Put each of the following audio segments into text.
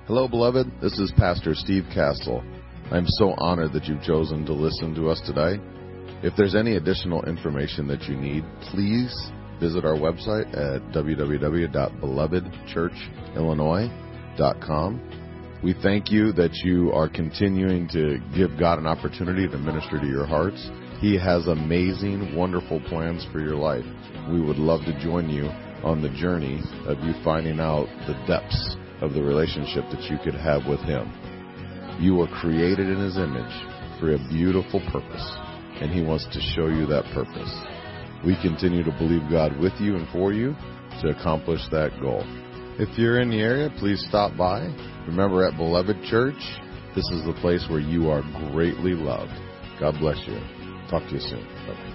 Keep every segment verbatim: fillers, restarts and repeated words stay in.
Hello, beloved. This is Pastor Steve Castle. I'm so honored that you've chosen to listen to us today. If there's any additional information that you need, please visit our website at w w w dot beloved church illinois dot com. We thank you that you are continuing to give God an opportunity to minister to your hearts. He has amazing, wonderful plans for your life. We would love to join you on the journey of you finding out the depths of the relationship that you could have with Him. You were created in His image for a beautiful purpose, and He wants to show you that purpose. We continue to believe God with you and for you to accomplish that goal. If you're in the area, please stop by. Remember, at Beloved Church, this is the place where you are greatly loved. God bless you. Talk to you soon. Bye-bye.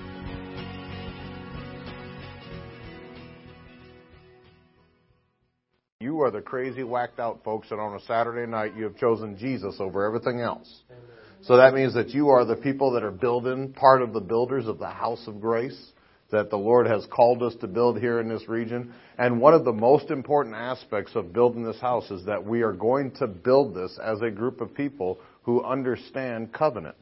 You are the crazy, whacked out folks that on a Saturday night you have chosen Jesus over everything else. Amen. So that means that you are the people that are building, part of the builders of the house of grace that the Lord has called us to build here in this region. And one of the most important aspects of building this house is that we are going to build this as a group of people who understand covenant.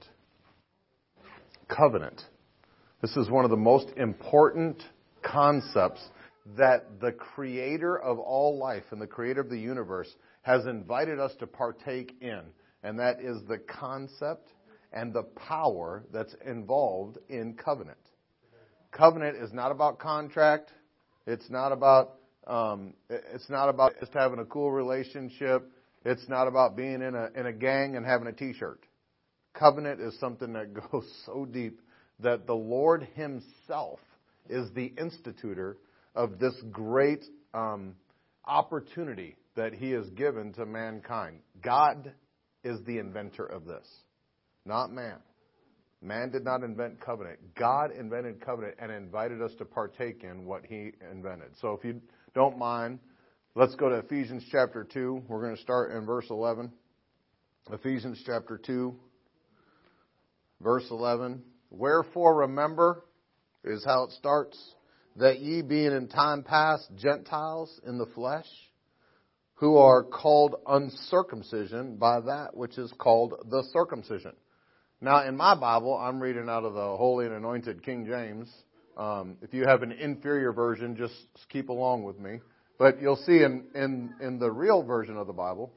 Covenant. This is one of the most important concepts that the Creator of all life and the Creator of the universe has invited us to partake in. And that is the concept and the power that's involved in covenant. Covenant is not about contract. It's not about um, it's not about just having a cool relationship. It's not about being in a in a gang and having a T-shirt. Covenant is something that goes so deep that the Lord Himself is the institutor of this great um, opportunity that He has given to mankind. God is the inventor of this, not man. Man did not invent covenant. God invented covenant and invited us to partake in what He invented. So if you don't mind, let's go to Ephesians chapter two. We're going to start in verse eleven. Ephesians chapter two, verse eleven. Wherefore remember, is how it starts, that ye being in time past Gentiles in the flesh, who are called uncircumcision by that which is called the circumcision. Now, in my Bible, I'm reading out of the Holy and Anointed King James. Um, if you have an inferior version, just keep along with me. But you'll see in, in, in the real version of the Bible,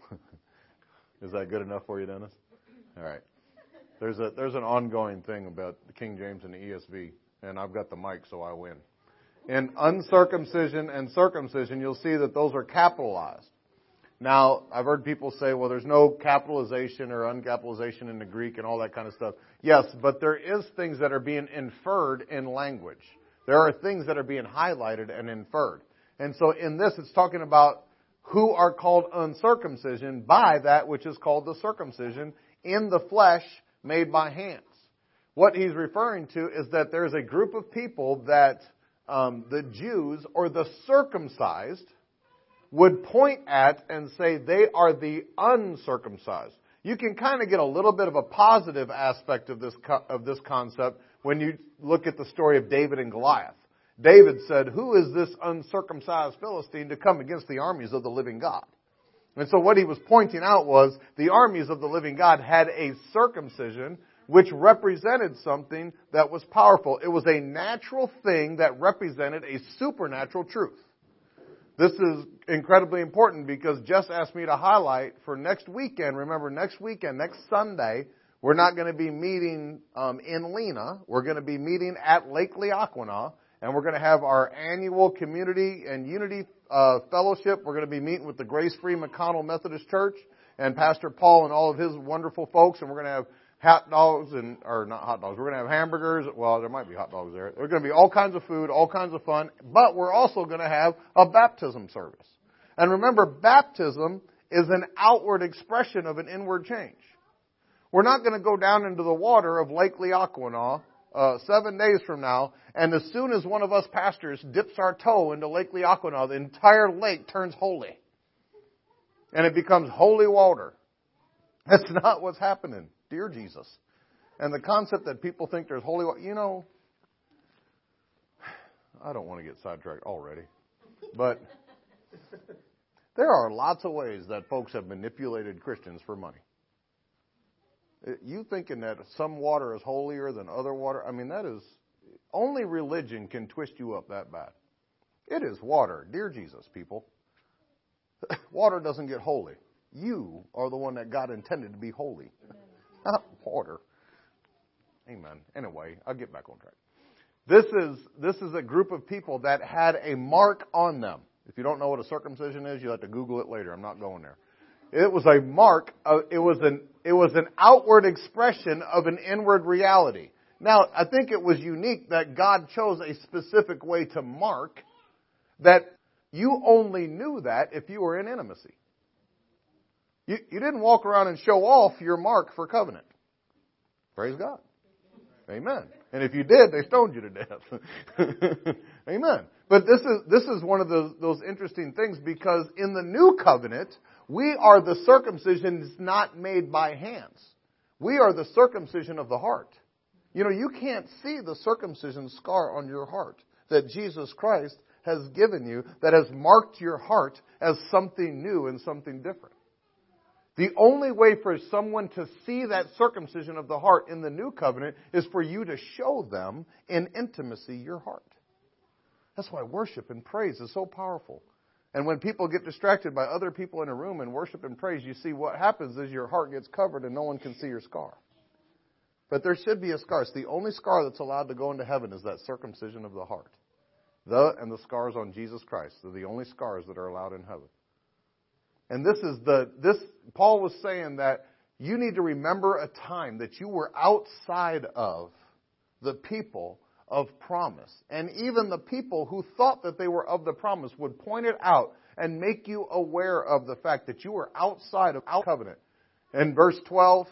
is that good enough for you, Dennis? All right. There's a there's an ongoing thing about the King James and the E S V, and I've got the mic, so I win. In uncircumcision and circumcision, you'll see that those are capitalized. Now, I've heard people say, well, there's no capitalization or uncapitalization in the Greek and all that kind of stuff. Yes, but there is things that are being inferred in language. There are things that are being highlighted and inferred. And so in this, it's talking about who are called uncircumcision by that which is called the circumcision in the flesh made by hands. What he's referring to is that there's a group of people that um, the Jews or the circumcised would point at and say they are the uncircumcised. You can kind of get a little bit of a positive aspect of this co- of this concept when you look at the story of David and Goliath. David said, who is this uncircumcised Philistine to come against the armies of the living God? And so what he was pointing out was the armies of the living God had a circumcision which represented something that was powerful. It was a natural thing that represented a supernatural truth. This is incredibly important because Jess asked me to highlight for next weekend. Remember, next weekend, next Sunday, we're not going to be meeting um, in Lena. We're going to be meeting at Lake Leaquina, and we're going to have our annual community and unity uh, fellowship. We're going to be meeting with the Grace Free McConnell Methodist Church and Pastor Paul and all of his wonderful folks, and we're going to have hot dogs and, or not hot dogs, we're going to have hamburgers. Well, there might be hot dogs there. There's going to be all kinds of food, all kinds of fun, but we're also going to have a baptism service. And remember, baptism is an outward expression of an inward change. We're not going to go down into the water of Lake Leaquina uh, seven days from now, and as soon as one of us pastors dips our toe into Lake Leaquina, the entire lake turns holy. And it becomes holy water. That's not what's happening. Dear Jesus. And the concept that people think there's holy water, you know, I don't want to get sidetracked already. But There are lots of ways that folks have manipulated Christians for money. You thinking that some water is holier than other water? I mean, that is, only religion can twist you up that bad. It is water. Dear Jesus, people. Water doesn't get holy. You are the one that God intended to be holy. Not water. Amen. Anyway, I'll get back on track. This is, this is a group of people that had a mark on them. If you don't know what a circumcision is, you'll have to Google it later. I'm not going there. It was a mark. Of, it was an it was an outward expression of an inward reality. Now, I think it was unique that God chose a specific way to mark that you only knew that if you were in intimacy. You, you didn't walk around and show off your mark for covenant. Praise God. Amen. And if you did, they stoned you to death. Amen. But this is this is one of those, those interesting things, because in the new covenant, we are the circumcision not made by hands. We are the circumcision of the heart. You know, you can't see the circumcision scar on your heart that Jesus Christ has given you, that has marked your heart as something new and something different. The only way for someone to see that circumcision of the heart in the new covenant is for you to show them in intimacy your heart. That's why worship and praise is so powerful. And when people get distracted by other people in a room and worship and praise, you see what happens is your heart gets covered and no one can see your scar. But there should be a scar. It's the only scar that's allowed to go into heaven is that circumcision of the heart. The and the scars on Jesus Christ are the only scars that are allowed in heaven. And this is the, this, Paul was saying that you need to remember a time that you were outside of the people of promise. And even the people who thought that they were of the promise would point it out and make you aware of the fact that you were outside of our covenant. In verse twelve,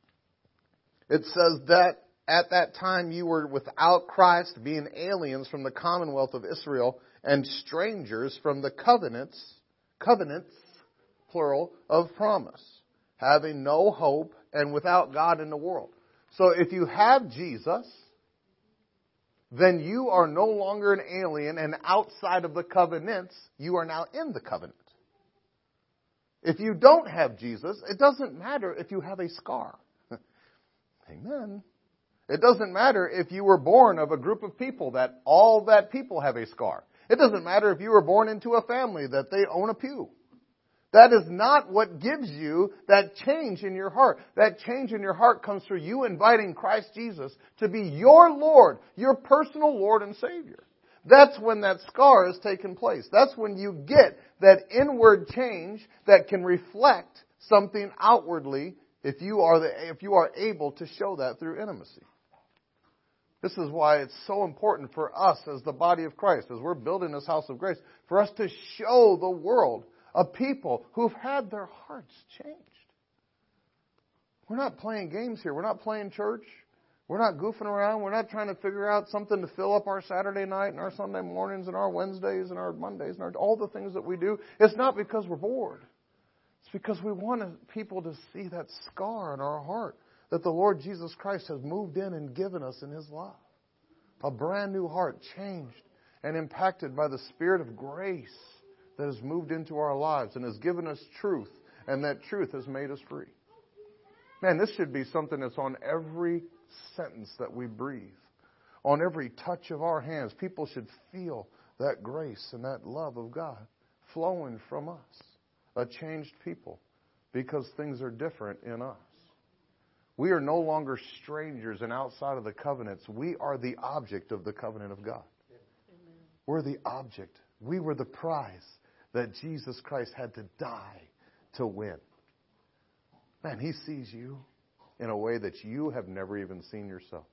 it says that at that time you were without Christ, being aliens from the commonwealth of Israel and strangers from the covenants, covenants, plural, of promise, having no hope and without God in the world. So if you have Jesus, then you are no longer an alien and outside of the covenants. You are now in the covenant. If you don't have Jesus, it doesn't matter if you have a scar. Amen. It doesn't matter if you were born of a group of people that all that people have a scar. It doesn't matter if you were born into a family that they own a pew. That is not what gives you that change in your heart. That change in your heart comes through you inviting Christ Jesus to be your Lord, your personal Lord and Savior. That's when that scar has taken place. That's when you get that inward change that can reflect something outwardly if you are the, if you are able to show that through intimacy. This is why it's so important for us as the body of Christ, as we're building this house of grace, for us to show the world a people who've had their hearts changed. We're not playing games here. We're not playing church. We're not goofing around. We're not trying to figure out something to fill up our Saturday night and our Sunday mornings and our Wednesdays and our Mondays and our, all the things that we do. It's not because we're bored. It's because we want people to see that scar in our heart that the Lord Jesus Christ has moved in and given us in His love. A brand new heart, changed and impacted by the Spirit of grace that has moved into our lives and has given us truth, and that truth has made us free. Man, this should be something that's on every sentence that we breathe. On every touch of our hands, people should feel that grace and that love of God flowing from us. A changed people, because things are different in us. We are no longer strangers and outside of the covenants. We are the object of the covenant of God. Amen. We're the object. We were the prize that Jesus Christ had to die to win. Man, He sees you in a way that you have never even seen yourself.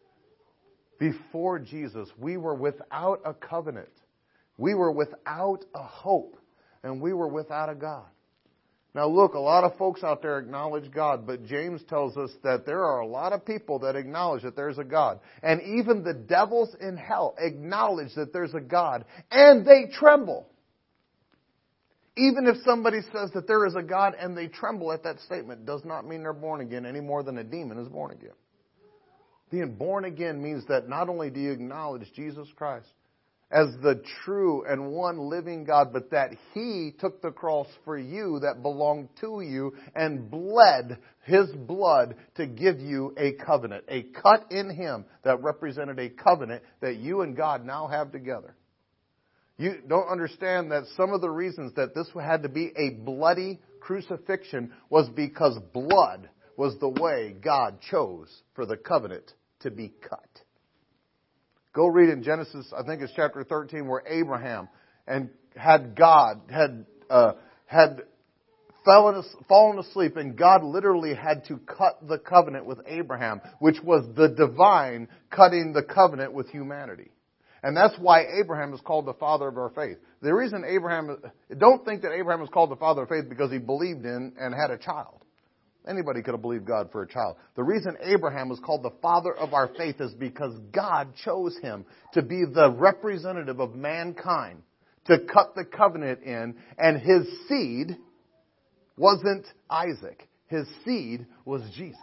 Before Jesus, we were without a covenant. We were without a hope. And we were without a God. Now look, a lot of folks out there acknowledge God, but James tells us that there are a lot of people that acknowledge that there's a God. And even the devils in hell acknowledge that there's a God, and they tremble. Even if somebody says that there is a God and they tremble at that statement, does not mean they're born again any more than a demon is born again. Being born again means that not only do you acknowledge Jesus Christ as the true and one living God, but that He took the cross for you that belonged to you and bled His blood to give you a covenant, a cut in Him that represented a covenant that you and God now have together. You don't understand that some of the reasons that this had to be a bloody crucifixion was because blood was the way God chose for the covenant to be cut. Go read in Genesis, I think it's chapter thirteen, where Abraham and had God, had uh, had fallen, fallen asleep, and God literally had to cut the covenant with Abraham, which was the divine cutting the covenant with humanity. And that's why Abraham is called the father of our faith. The reason Abraham, don't think that Abraham is called the father of faith because he believed in and had a child. Anybody could have believed God for a child. The reason Abraham was called the father of our faith is because God chose him to be the representative of mankind, to cut the covenant in, and his seed wasn't Isaac. His seed was Jesus.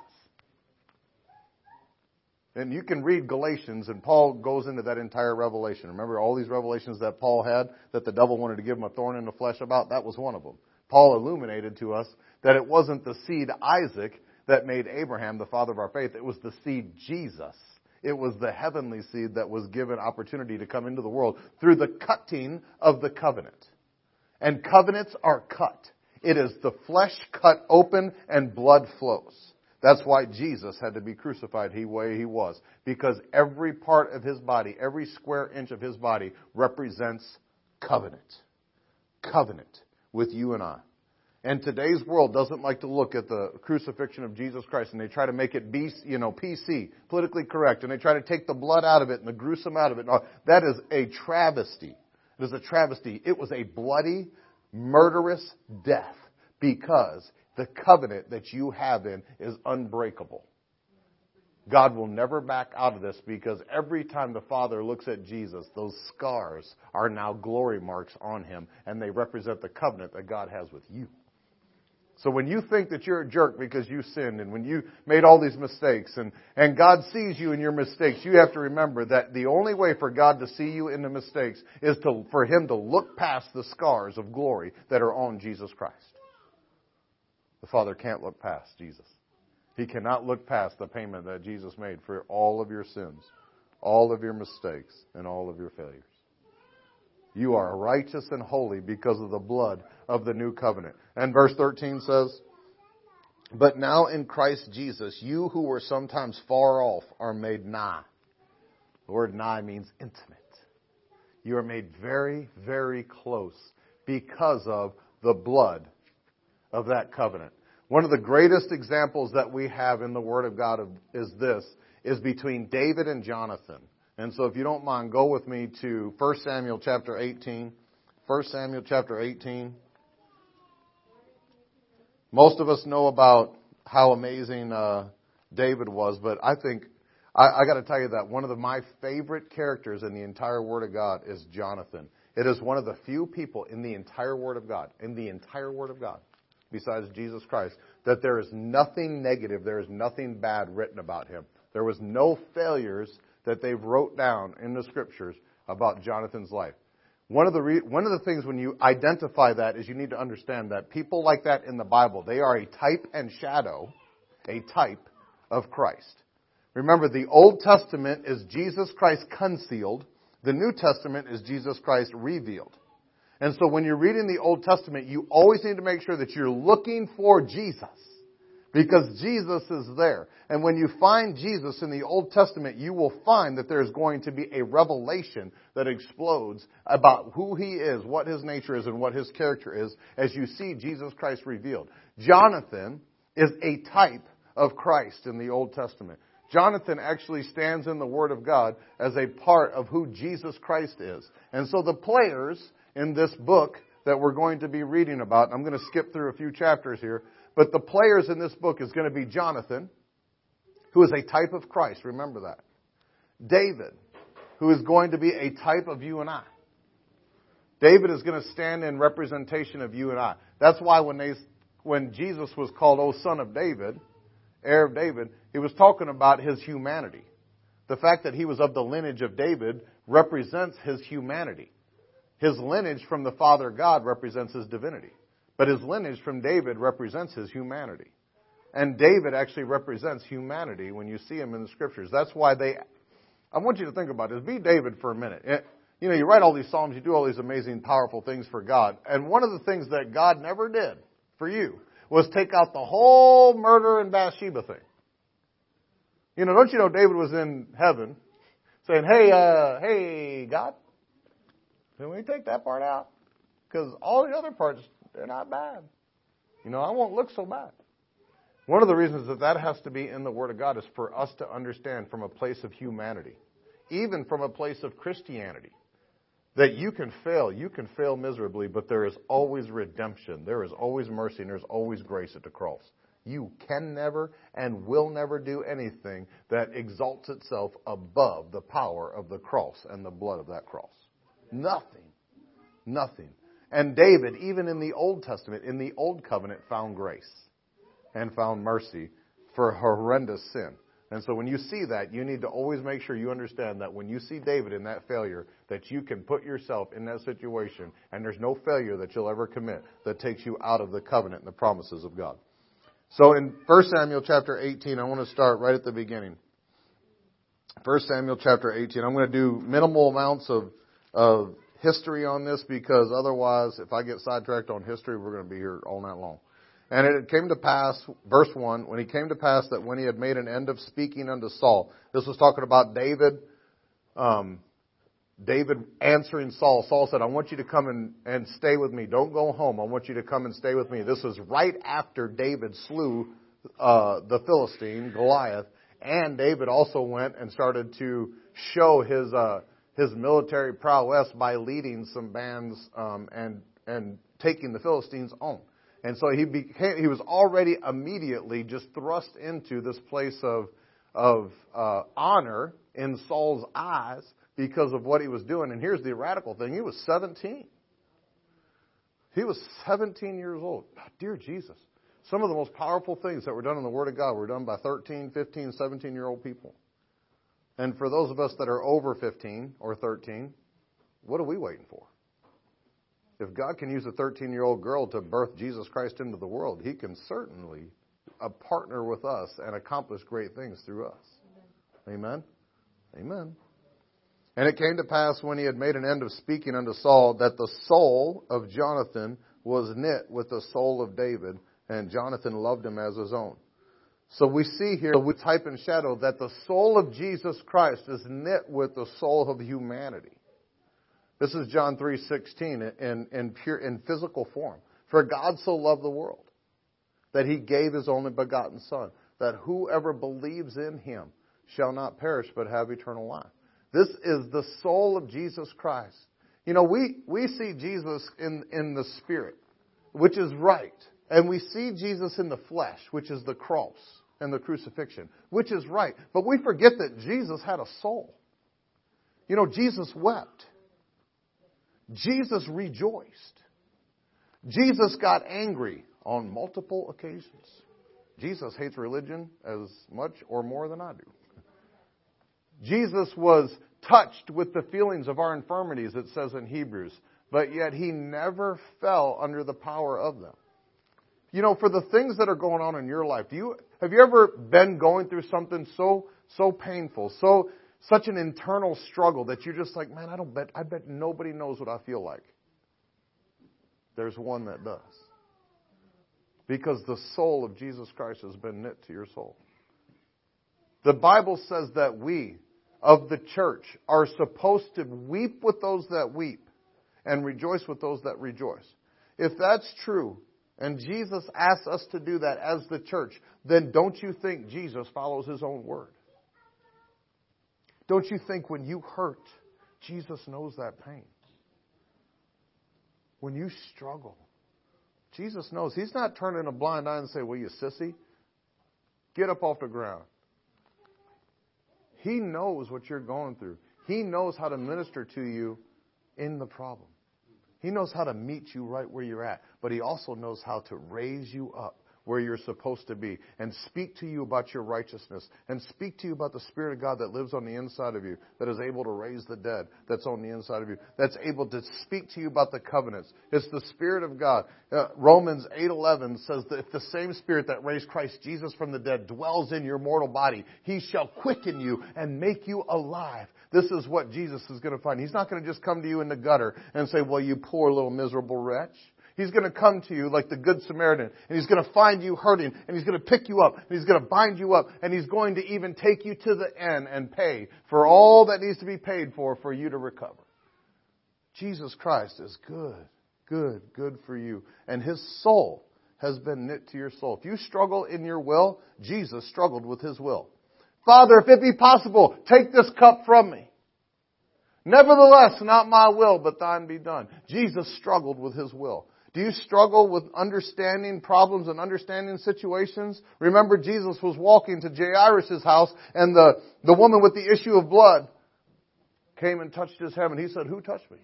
And you can read Galatians, and Paul goes into that entire revelation. Remember all these revelations that Paul had that the devil wanted to give him a thorn in the flesh about? That was one of them. Paul illuminated to us that it wasn't the seed Isaac that made Abraham the father of our faith. It was the seed Jesus. It was the heavenly seed that was given opportunity to come into the world through the cutting of the covenant. And covenants are cut. It is the flesh cut open and blood flows. That's why Jesus had to be crucified the way He was. Because every part of His body, every square inch of His body represents covenant. Covenant with you and I. And today's world doesn't like to look at the crucifixion of Jesus Christ, and they try to make it be, you know, P C, politically correct, and they try to take the blood out of it and the gruesome out of it. That is a travesty. It is a travesty. It was a bloody, murderous death because the covenant that you have in is unbreakable. God will never back out of this because every time the Father looks at Jesus, those scars are now glory marks on Him, and they represent the covenant that God has with you. So when you think that you're a jerk because you sinned and when you made all these mistakes and, and God sees you in your mistakes, you have to remember that the only way for God to see you in the mistakes is to, for Him to look past the scars of glory that are on Jesus Christ. The Father can't look past Jesus. He cannot look past the payment that Jesus made for all of your sins, all of your mistakes, and all of your failures. You are righteous and holy because of the blood of the new covenant. And verse thirteen says, but now in Christ Jesus, you who were sometimes far off are made nigh. The word nigh means intimate. You are made very, very close because of the blood of that covenant. One of the greatest examples that we have in the Word of God is this, is between David and Jonathan. And so if you don't mind, go with me to First Samuel chapter eighteen. First Samuel chapter eighteen. Most of us know about how amazing uh, David was, but I think, I, I got to tell you that one of the, my favorite characters in the entire Word of God is Jonathan. It is one of the few people in the entire Word of God, in the entire Word of God, besides Jesus Christ, that there is nothing negative, there is nothing bad written about him. There was no failures that they wrote down in the Scriptures about Jonathan's life. One of the re- one of the things when you identify that is you need to understand that people like that in the Bible, they are a type and shadow, a type of Christ. Remember, the Old Testament is Jesus Christ concealed. The New Testament is Jesus Christ revealed. And so when you're reading the Old Testament, you always need to make sure that you're looking for Jesus. Because Jesus is there. And when you find Jesus in the Old Testament, you will find that there's going to be a revelation that explodes about who He is, what His nature is, and what His character is as you see Jesus Christ revealed. Jonathan is a type of Christ in the Old Testament. Jonathan actually stands in the Word of God as a part of who Jesus Christ is. And so the players in this book that we're going to be reading about, I'm going to skip through a few chapters here, but the players in this book is going to be Jonathan, who is a type of Christ. Remember that. David, who is going to be a type of you and I. David is going to stand in representation of you and I. That's why when they, when Jesus was called, O Son of David, heir of David, he was talking about His humanity. The fact that he was of the lineage of David represents his humanity. His lineage from the Father God represents his divinity. But his lineage from David represents his humanity. And David actually represents humanity when you see him in the Scriptures. That's why they... I want you to think about this. Be David for a minute. You know, you write all these psalms, you do all these amazing, powerful things for God. And one of the things that God never did for you was take out the whole murder and Bathsheba thing. You know, don't you know David was in heaven saying, hey, uh, hey, God, can we take that part out? Because all the other parts, they're not bad. You know, I won't look so bad. One of the reasons that that has to be in the Word of God is for us to understand from a place of humanity, even from a place of Christianity, that you can fail. You can fail miserably, but there is always redemption. There is always mercy, and there's always grace at the cross. You can never and will never do anything that exalts itself above the power of the cross and the blood of that cross. Nothing. Nothing. And David, even in the Old Testament, in the Old Covenant, found grace and found mercy for horrendous sin. And so when you see that, you need to always make sure you understand that when you see David in that failure, that you can put yourself in that situation, and there's no failure that you'll ever commit that takes you out of the covenant and the promises of God. So in First Samuel chapter eighteen, I want to start right at the beginning. First Samuel chapter eighteen. I'm going to do minimal amounts of, of history on this, because otherwise, if I get sidetracked on history, we're going to be here all night long. And it came to pass, verse one, when he came to pass that when he had made an end of speaking unto Saul, this was talking about David, um, David answering Saul. Saul said, I want you to come and, and stay with me. Don't go home. I want you to come and stay with me. This was right after David slew uh, the Philistine, Goliath. And David also went and started to show his uh, his military prowess by leading some bands um, and and taking the Philistines on. And so he became he was already immediately just thrust into this place of of uh, honor in Saul's eyes, because of what he was doing. And here's the radical thing. He was seventeen. He was seventeen years old. Dear Jesus. Some of the most powerful things that were done in the Word of God were done by thirteen, fifteen, seventeen-year-old people. And for those of us that are over fifteen or thirteen, what are we waiting for? If God can use a thirteen-year-old girl to birth Jesus Christ into the world, He can certainly uh, partner with us and accomplish great things through us. Amen? Amen. And it came to pass when he had made an end of speaking unto Saul, that the soul of Jonathan was knit with the soul of David, and Jonathan loved him as his own. So we see here with type and shadow that the soul of Jesus Christ is knit with the soul of humanity. This is John three sixteen in, in pure in physical form. For God so loved the world that He gave His only begotten Son, that whoever believes in Him shall not perish but have eternal life. This is the soul of Jesus Christ. You know, we, we see Jesus in, in the Spirit, which is right. And we see Jesus in the flesh, which is the cross and the crucifixion, which is right. But we forget that Jesus had a soul. You know, Jesus wept. Jesus rejoiced. Jesus got angry on multiple occasions. Jesus hates religion as much or more than I do. Jesus was touched with the feelings of our infirmities, it says in Hebrews, but yet He never fell under the power of them. You know, for the things that are going on in your life, do you have you ever been going through something so so painful, so such an internal struggle that you're just like, man, I don't bet I bet nobody knows what I feel like. There's one that does. Because the soul of Jesus Christ has been knit to your soul. The Bible says that we of the church are supposed to weep with those that weep and rejoice with those that rejoice. If that's true, and Jesus asks us to do that as the church, then don't you think Jesus follows His own word? Don't you think when you hurt, Jesus knows that pain? When you struggle, Jesus knows. He's not turning a blind eye and say, well, you sissy, get up off the ground. He knows what you're going through. He knows how to minister to you in the problem. He knows how to meet you right where you're at. But He also knows how to raise you up where you're supposed to be and speak to you about your righteousness and speak to you about the Spirit of God that lives on the inside of you, that is able to raise the dead, that's on the inside of you, that's able to speak to you about the covenants. It's the Spirit of God. Uh, Romans eight eleven says that if the same Spirit that raised Christ Jesus from the dead dwells in your mortal body, He shall quicken you and make you alive. This is what Jesus is going to find. He's not going to just come to you in the gutter and say, well, you poor little miserable wretch. He's going to come to you like the Good Samaritan, and He's going to find you hurting, and He's going to pick you up, and He's going to bind you up, and He's going to even take you to the end and pay for all that needs to be paid for for you to recover. Jesus Christ is good, good, good for you. And His soul has been knit to your soul. If you struggle in your will, Jesus struggled with His will. Father, if it be possible, take this cup from me. Nevertheless, not my will, but thine be done. Jesus struggled with His will. Do you struggle with understanding problems and understanding situations? Remember, Jesus was walking to Jairus' house, and the, the woman with the issue of blood came and touched His hem, and He said, who touched me?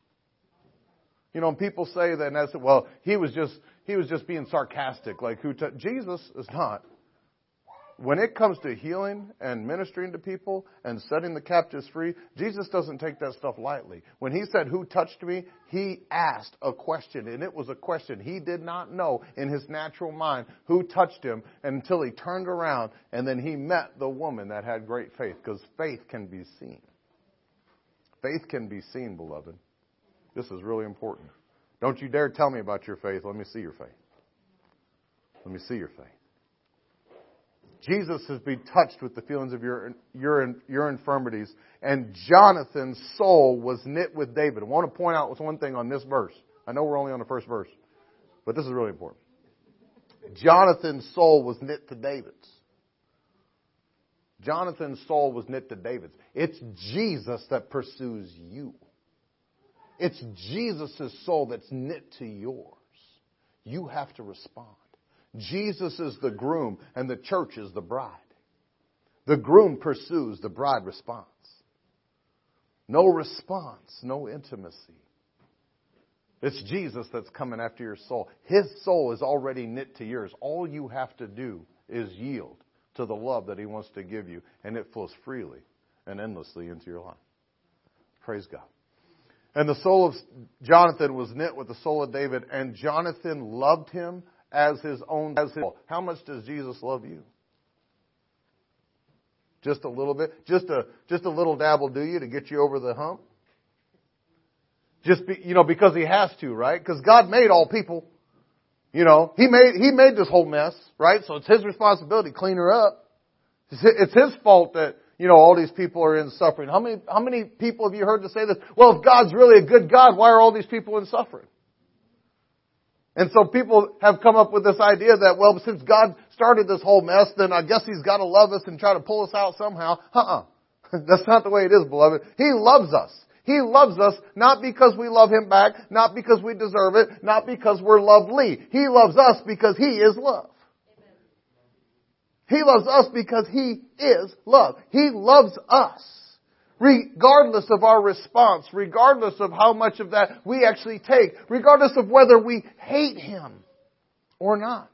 You know, and people say that, and I said, well, he was just he was just being sarcastic, like who touched? Jesus is not. When it comes to healing and ministering to people and setting the captives free, Jesus doesn't take that stuff lightly. When He said, who touched me? He asked a question, and it was a question he did not know in his natural mind who touched Him until He turned around, and then He met the woman that had great faith, because faith can be seen. Faith can be seen, beloved. This is really important. Don't you dare tell me about your faith. Let me see your faith. Let me see your faith. Jesus has been touched with the feelings of your, your, your infirmities. And Jonathan's soul was knit with David. I want to point out one thing on this verse. I know we're only on the first verse, but this is really important. Jonathan's soul was knit to David's. Jonathan's soul was knit to David's. It's Jesus that pursues you. It's Jesus' soul that's knit to yours. You have to respond. Jesus is the groom and the church is the bride. The groom pursues, the bride responds. No response, no intimacy. It's Jesus that's coming after your soul. His soul is already knit to yours. All you have to do is yield to the love that He wants to give you, and it flows freely and endlessly into your life. Praise God. And the soul of Jonathan was knit with the soul of David, and Jonathan loved him as his own. As his. How much does Jesus love you? Just a little bit? Just a just a little dabble, do you, to get you over the hump? Just be, you know, because He has to, right? Because God made all people. You know, He made He made this whole mess, right? So it's His responsibility to clean her up. It's His fault that, you know, all these people are in suffering. How many how many people have you heard to say this? Well, if God's really a good God, why are all these people in suffering? And so people have come up with this idea that, well, since God started this whole mess, then I guess He's got to love us and try to pull us out somehow. Uh-uh. That's not the way it is, beloved. He loves us. He loves us not because we love Him back, not because we deserve it, not because we're lovely. He loves us because He is love. He loves us because He is love. He loves us. Regardless of our response, regardless of how much of that we actually take, regardless of whether we hate Him or not.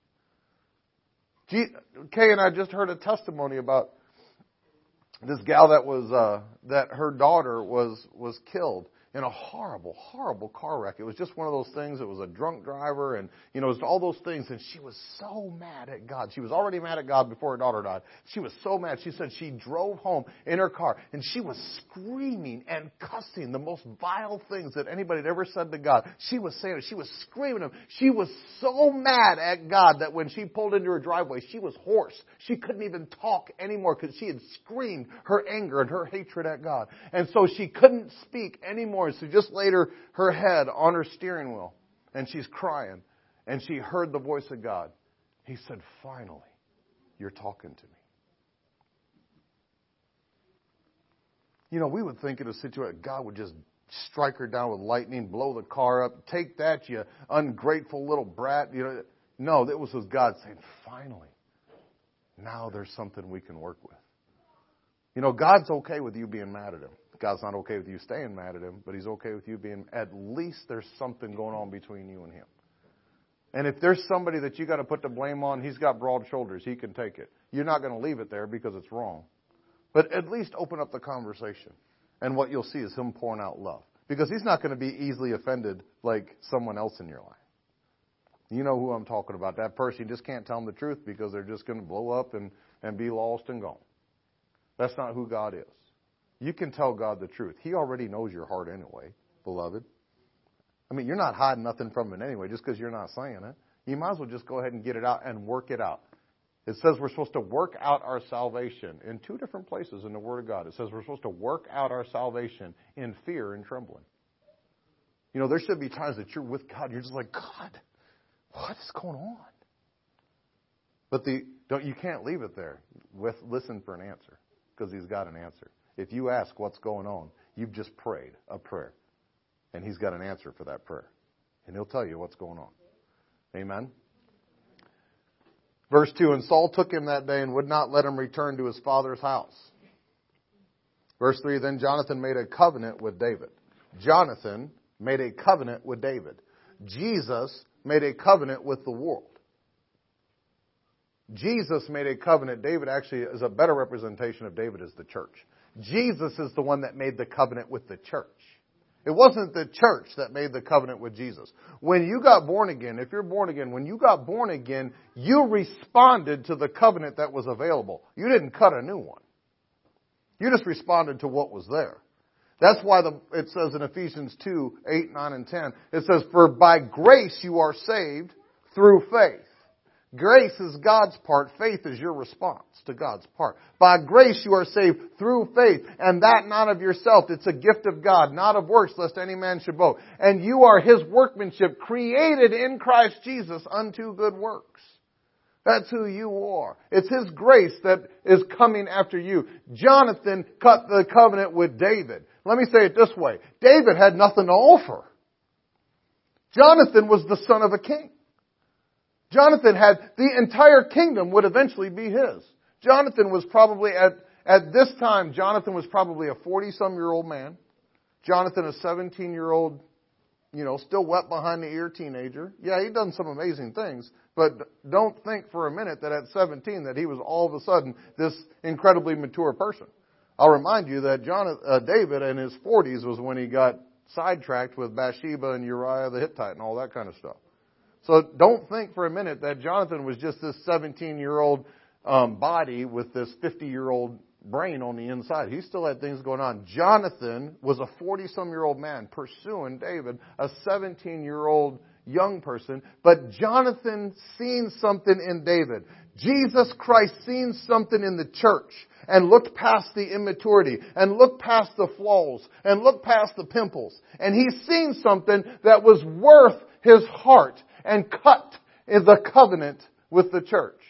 Kay and I just heard a testimony about this gal that was uh, that her daughter was was killed in a horrible, horrible car wreck. It was just one of those things. It was a drunk driver, and you know, it was all those things. And she was so mad at God. She was already mad at God before her daughter died. She was so mad. She said she drove home in her car, and she was screaming and cussing the most vile things that anybody had ever said to God. She was saying it. She was screaming them. She was so mad at God that when she pulled into her driveway, she was hoarse. She couldn't even talk anymore because she had screamed her anger and her hatred at God. And so she couldn't speak anymore. So just laid her, her head on her steering wheel, and she's crying, and she heard the voice of God. He said, finally, you're talking to me. You know, we would think in a situation, God would just strike her down with lightning, blow the car up. Take that, you ungrateful little brat. You know, no, that was God saying, finally, now there's something we can work with. You know, God's okay with you being mad at Him. God's not okay with you staying mad at Him, but He's okay with you being, at least there's something going on between you and Him. And if there's somebody that you got to put the blame on, he's got broad shoulders. He can take it. You're not going to leave it there because it's wrong. But at least open up the conversation. And what you'll see is him pouring out love. Because he's not going to be easily offended like someone else in your life. You know who I'm talking about. That person, you just can't tell them the truth because they're just going to blow up and, and be lost and gone. That's not who God is. You can tell God the truth. He already knows your heart anyway, beloved. I mean, you're not hiding nothing from it anyway just because you're not saying it. You might as well just go ahead and get it out and work it out. It says we're supposed to work out our salvation in two different places in the Word of God. It says we're supposed to work out our salvation in fear and trembling. You know, there should be times that you're with God. You're just like, God, what is going on? But the don't you can't leave it there. With listen for an answer because He's got an answer. If you ask what's going on, you've just prayed a prayer. And He's got an answer for that prayer. And He'll tell you what's going on. Amen? Verse two, and Saul took him that day and would not let him return to his father's house. Verse three, then Jonathan made a covenant with David. Jonathan made a covenant with David. Jesus made a covenant with the world. Jesus made a covenant. David actually is a better representation of David as the church. Jesus is the one that made the covenant with the church. It wasn't the church that made the covenant with Jesus. When you got born again, if you're born again, when you got born again, you responded to the covenant that was available. You didn't cut a new one. You just responded to what was there. That's why the, it says in Ephesians two, eight, nine, and ten, it says, for by grace you are saved through faith. Grace is God's part. Faith is your response to God's part. By grace you are saved through faith, and that not of yourself. It's a gift of God, not of works, lest any man should boast. And you are His workmanship, created in Christ Jesus unto good works. That's who you are. It's His grace that is coming after you. Jonathan cut the covenant with David. Let me say it this way. David had nothing to offer. Jonathan was the son of a king. Jonathan had, the entire kingdom would eventually be his. Jonathan was probably, at, at this time, Jonathan was probably a forty-some-year-old man. Jonathan, a seventeen-year-old, you know, still wet behind the ear teenager. Yeah, he'd done some amazing things, but don't think for a minute that at seventeen that he was all of a sudden this incredibly mature person. I'll remind you that John, uh, David in his forties was when he got sidetracked with Bathsheba and Uriah the Hittite and all that kind of stuff. So don't think for a minute that Jonathan was just this seventeen-year-old um, body with this fifty-year-old brain on the inside. He still had things going on. Jonathan was a forty-some-year-old man pursuing David, a seventeen-year-old young person. But Jonathan seen something in David. Jesus Christ seen something in the church and looked past the immaturity and looked past the flaws and looked past the pimples. And He seen something that was worth His heart and cut the covenant with the church.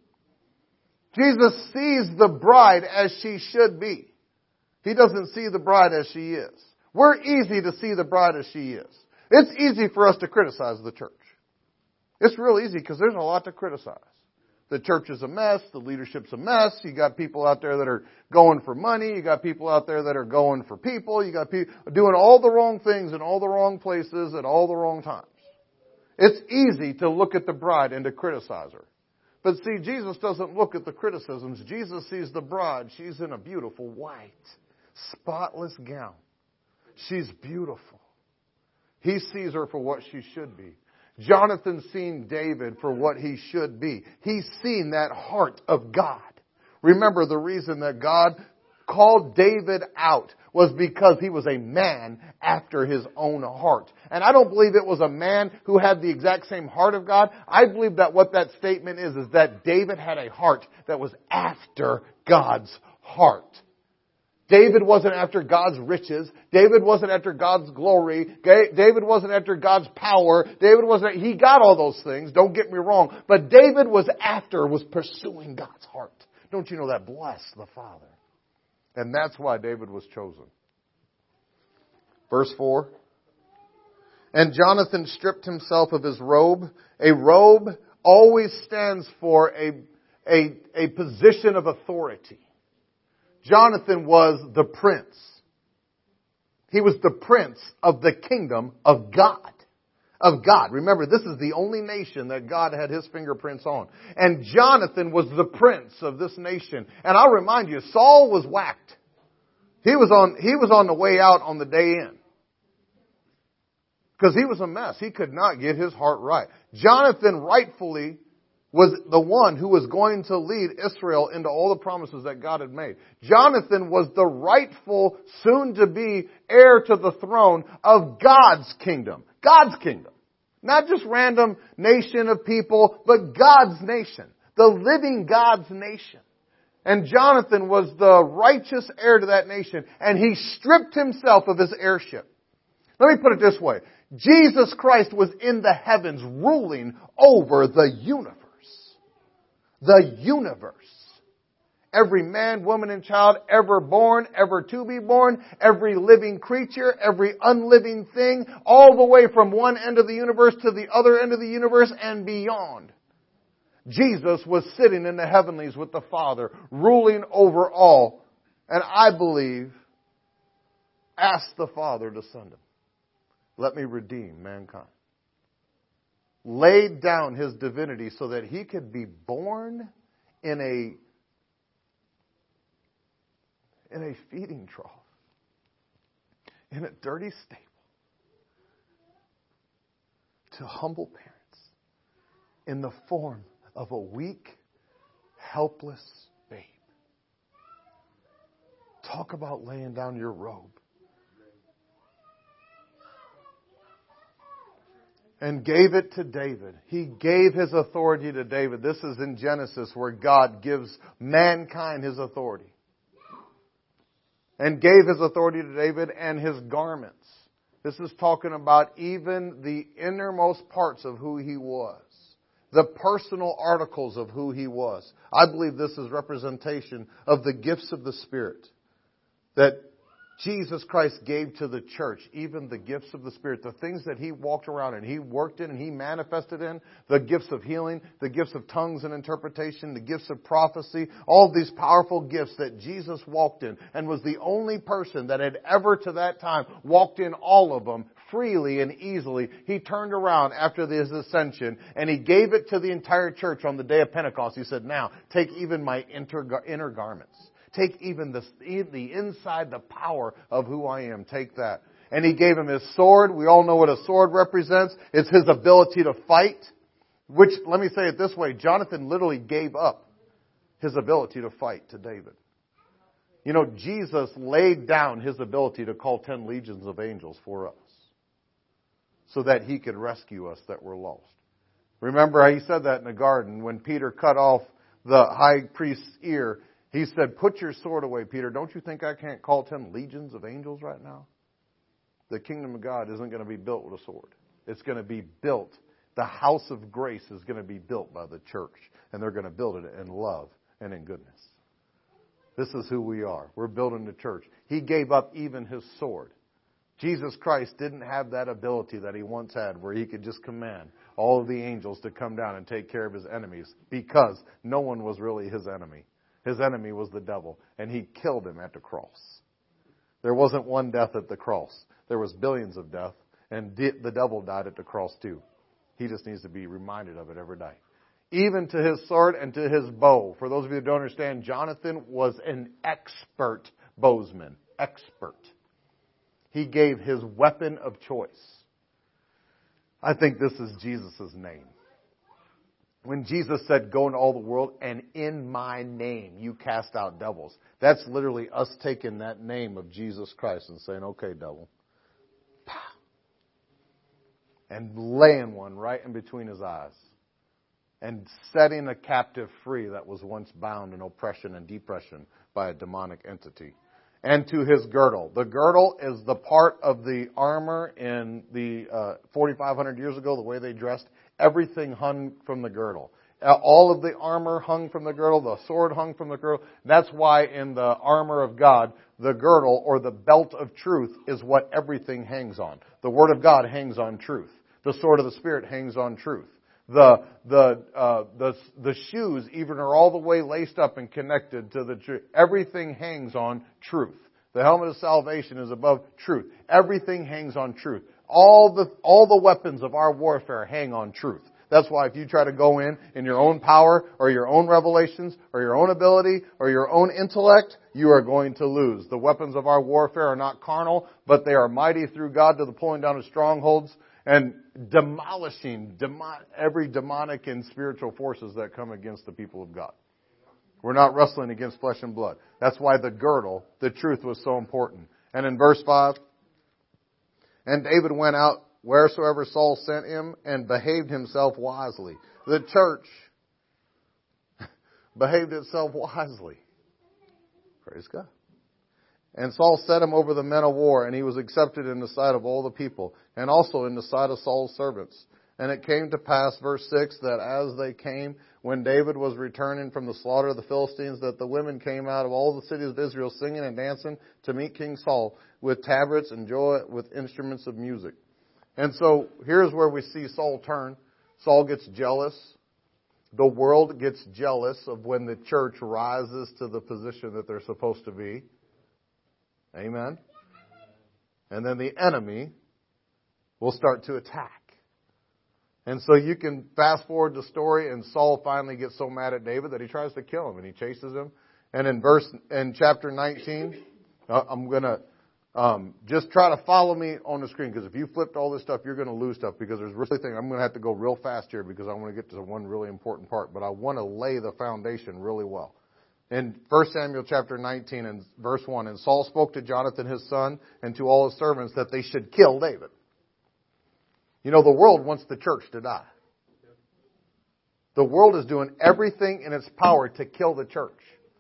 Jesus sees the bride as she should be. He doesn't see the bride as she is. We're easy to see the bride as she is. It's easy for us to criticize the church. It's real easy because there's a lot to criticize. The church is a mess. The leadership's a mess. You got people out there that are going for money. You got people out there that are going for people. You got people doing all the wrong things in all the wrong places at all the wrong times. It's easy to look at the bride and to criticize her. But see, Jesus doesn't look at the criticisms. Jesus sees the bride. She's in a beautiful white, spotless gown. She's beautiful. He sees her for what she should be. Jonathan's seen David for what he should be. He's seen that heart of God. Remember, the reason that God called David out was because he was a man after His own heart. And I don't believe it was a man who had the exact same heart of God. I believe that what that statement is, is that David had a heart that was after God's heart. David wasn't after God's riches. David wasn't after God's glory. David wasn't after God's power. David wasn't, he got all those things, don't get me wrong. But David was after, was pursuing God's heart. Don't you know that? Bless the Father. And that's why David was chosen. Verse four. And Jonathan stripped himself of his robe. A robe always stands for a, a, a position of authority. Jonathan was the prince. He was the prince of the kingdom of God. of God. Remember, this is the only nation that God had his fingerprints on. And Jonathan was the prince of this nation. And I'll remind you, Saul was whacked. He was on, he was on the way out on the day in. Because he was a mess. He could not get his heart right. Jonathan rightfully was the one who was going to lead Israel into all the promises that God had made. Jonathan was the rightful, soon-to-be heir to the throne of God's kingdom. God's kingdom. Not just random nation of people, but God's nation. The living God's nation. And Jonathan was the righteous heir to that nation. And he stripped himself of his heirship. Let me put it this way. Jesus Christ was in the heavens ruling over the universe. The universe. Every man, woman, and child ever born, ever to be born, every living creature, every unliving thing, all the way from one end of the universe to the other end of the universe and beyond. Jesus was sitting in the heavenlies with the Father, ruling over all. And I believe, asked the Father to send him. Let me redeem mankind. Laid down his divinity so that he could be born in a, in a feeding trough, in a dirty stable, to humble parents, in the form of a weak, helpless babe. Talk about laying down your robe. And gave it to David. He gave his authority to David. This is in Genesis where God gives mankind his authority. And gave his authority to David and his garments. This is talking about even the innermost parts of who he was. The personal articles of who he was. I believe this is representation of the gifts of the Spirit that Jesus Christ gave to the church, even the gifts of the Spirit, the things that he walked around and he worked in and he manifested in, the gifts of healing, the gifts of tongues and interpretation, the gifts of prophecy, all these powerful gifts that Jesus walked in and was the only person that had ever to that time walked in all of them freely and easily. He turned around after his ascension and he gave it to the entire church on the day of Pentecost. He said, now take even my inter- inner garments. Take even the, the inside, the power of who I am. Take that. And he gave him his sword. We all know what a sword represents. It's his ability to fight. Which, let me say it this way, Jonathan literally gave up his ability to fight to David. You know, Jesus laid down his ability to call ten legions of angels for us. So that he could rescue us that were lost. Remember how he said that in the garden when Peter cut off the high priest's ear. He said, put your sword away, Peter. Don't you think I can't call ten legions of angels right now? The kingdom of God isn't going to be built with a sword. It's going to be built. The house of grace is going to be built by the church. And they're going to build it in love and in goodness. This is who we are. We're building the church. He gave up even his sword. Jesus Christ didn't have that ability that he once had where he could just command all of the angels to come down and take care of his enemies because no one was really his enemy. His enemy was the devil, and he killed him at the cross. There wasn't one death at the cross. There was billions of death, and the devil died at the cross too. He just needs to be reminded of it every day. Even to his sword and to his bow. For those of you who don't understand, Jonathan was an expert bowsman. Expert. He gave his weapon of choice. I think this is Jesus' name. When Jesus said, go into all the world, and in my name you cast out devils. That's literally us taking that name of Jesus Christ and saying, okay, devil. Pow. And laying one right in between his eyes. And setting a captive free that was once bound in oppression and depression by a demonic entity. And to his girdle. The girdle is the part of the armor in the uh, forty-five hundred years ago, the way they dressed. Everything hung from the girdle. All of the armor hung from the girdle. The sword hung from the girdle. That's why in the armor of God, the girdle or the belt of truth is what everything hangs on. The Word of God hangs on truth. The sword of the Spirit hangs on truth. The the uh, the the shoes even are all the way laced up and connected to the truth. Everything hangs on truth. The helmet of salvation is above truth. Everything hangs on truth. all the all the weapons of our warfare hang on truth. That's why if you try to go in in your own power or your own revelations or your own ability or your own intellect, you are going to lose. The weapons of our warfare are not carnal, but they are mighty through God to the pulling down of strongholds and demolishing demon, every demonic and spiritual forces that come against the people of God. We're not wrestling against flesh and blood. That's why the girdle, the truth, was so important. And in verse five, and David went out wheresoever Saul sent him and behaved himself wisely. The church behaved itself wisely. Praise God. And Saul set him over the men of war, and he was accepted in the sight of all the people, and also in the sight of Saul's servants. And it came to pass, verse six, that as they came, when David was returning from the slaughter of the Philistines, that the women came out of all the cities of Israel singing and dancing to meet King Saul with tabrets and joy, with instruments of music. And so here's where we see Saul turn. Saul gets jealous. The world gets jealous of when the church rises to the position that they're supposed to be. Amen. And then the enemy will start to attack. And so you can fast forward the story, and Saul finally gets so mad at David that he tries to kill him, and he chases him. And in verse, in chapter nineteen, uh, I'm going to um, just try to follow me on the screen, because if you flipped all this stuff, you're going to lose stuff, because there's really things. I'm going to have to go real fast here because I want to get to one really important part, but I want to lay the foundation really well. In First Samuel chapter nineteen and verse one, and Saul spoke to Jonathan his son and to all his servants that they should kill David. You know, the world wants the church to die. The world is doing everything in its power to kill the church.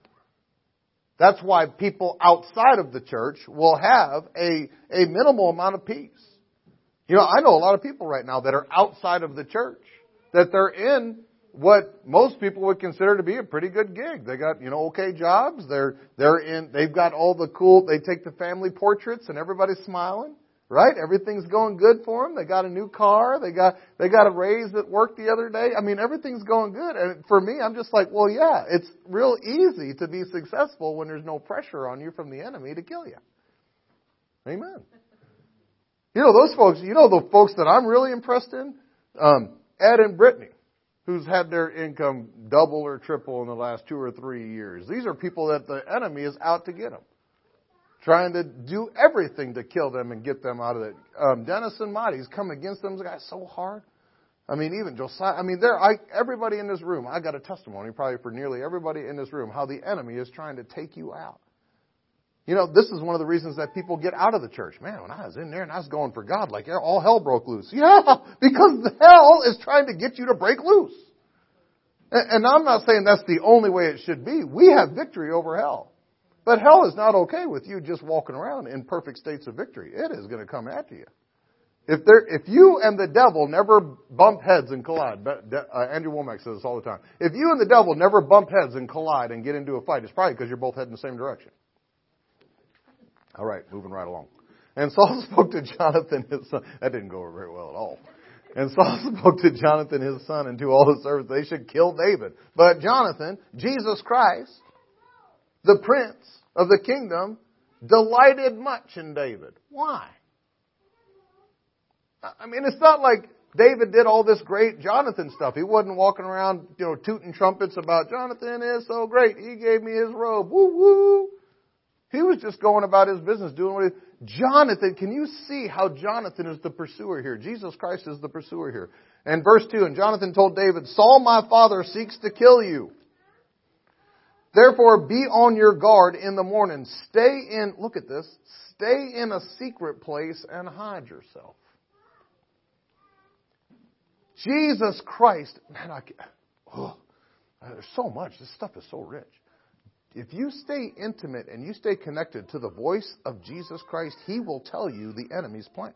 That's why people outside of the church will have a, a minimal amount of peace. You know, I know a lot of people right now that are outside of the church, that they're in what most people would consider to be a pretty good gig. They got, you know, okay jobs. They're, they're in, they've got all the cool, they take the family portraits and everybody's smiling. Right? Everything's going good for them. They got a new car. They got they got a raise at work the other day. I mean, everything's going good. And for me, I'm just like, well, yeah, it's real easy to be successful when there's no pressure on you from the enemy to kill you. Amen. You know, those folks, you know the folks that I'm really impressed in? Um, Ed and Brittany, who's had their income double or triple in the last two or three years. These are people that the enemy is out to get them. Trying to do everything to kill them and get them out of it. Um, Dennis and Marty's come against them guys so hard. I mean, even Josiah. I mean, there. I everybody in this room. I got a testimony probably for nearly everybody in this room how the enemy is trying to take you out. You know, this is one of the reasons that people get out of the church. Man, when I was in there and I was going for God, like all hell broke loose. Yeah, because the hell is trying to get you to break loose. And, and I'm not saying that's the only way it should be. We have victory over hell. But hell is not okay with you just walking around in perfect states of victory. It is going to come after you. If there, if you and the devil never bump heads and collide, uh, Andrew Womack says this all the time. If you and the devil never bump heads and collide and get into a fight, it's probably because you're both heading the same direction. All right, moving right along. And Saul spoke to Jonathan his son. That didn't go over very well at all. And Saul spoke to Jonathan his son and to all his servants. They should kill David. But Jonathan, Jesus Christ, the Prince of the kingdom, delighted much in David. Why? I mean, it's not like David did all this great Jonathan stuff. He wasn't walking around, you know, tooting trumpets about Jonathan is so great. He gave me his robe. Woo woo. He was just going about his business, doing what he... Jonathan, can you see how Jonathan is the pursuer here? Jesus Christ is the pursuer here. And verse two, and Jonathan told David, Saul my father seeks to kill you. Therefore, be on your guard in the morning. Stay in, look at this, stay in a secret place and hide yourself. Jesus Christ, man, I, oh, there's so much. This stuff is so rich. If you stay intimate and you stay connected to the voice of Jesus Christ, He will tell you the enemy's plans.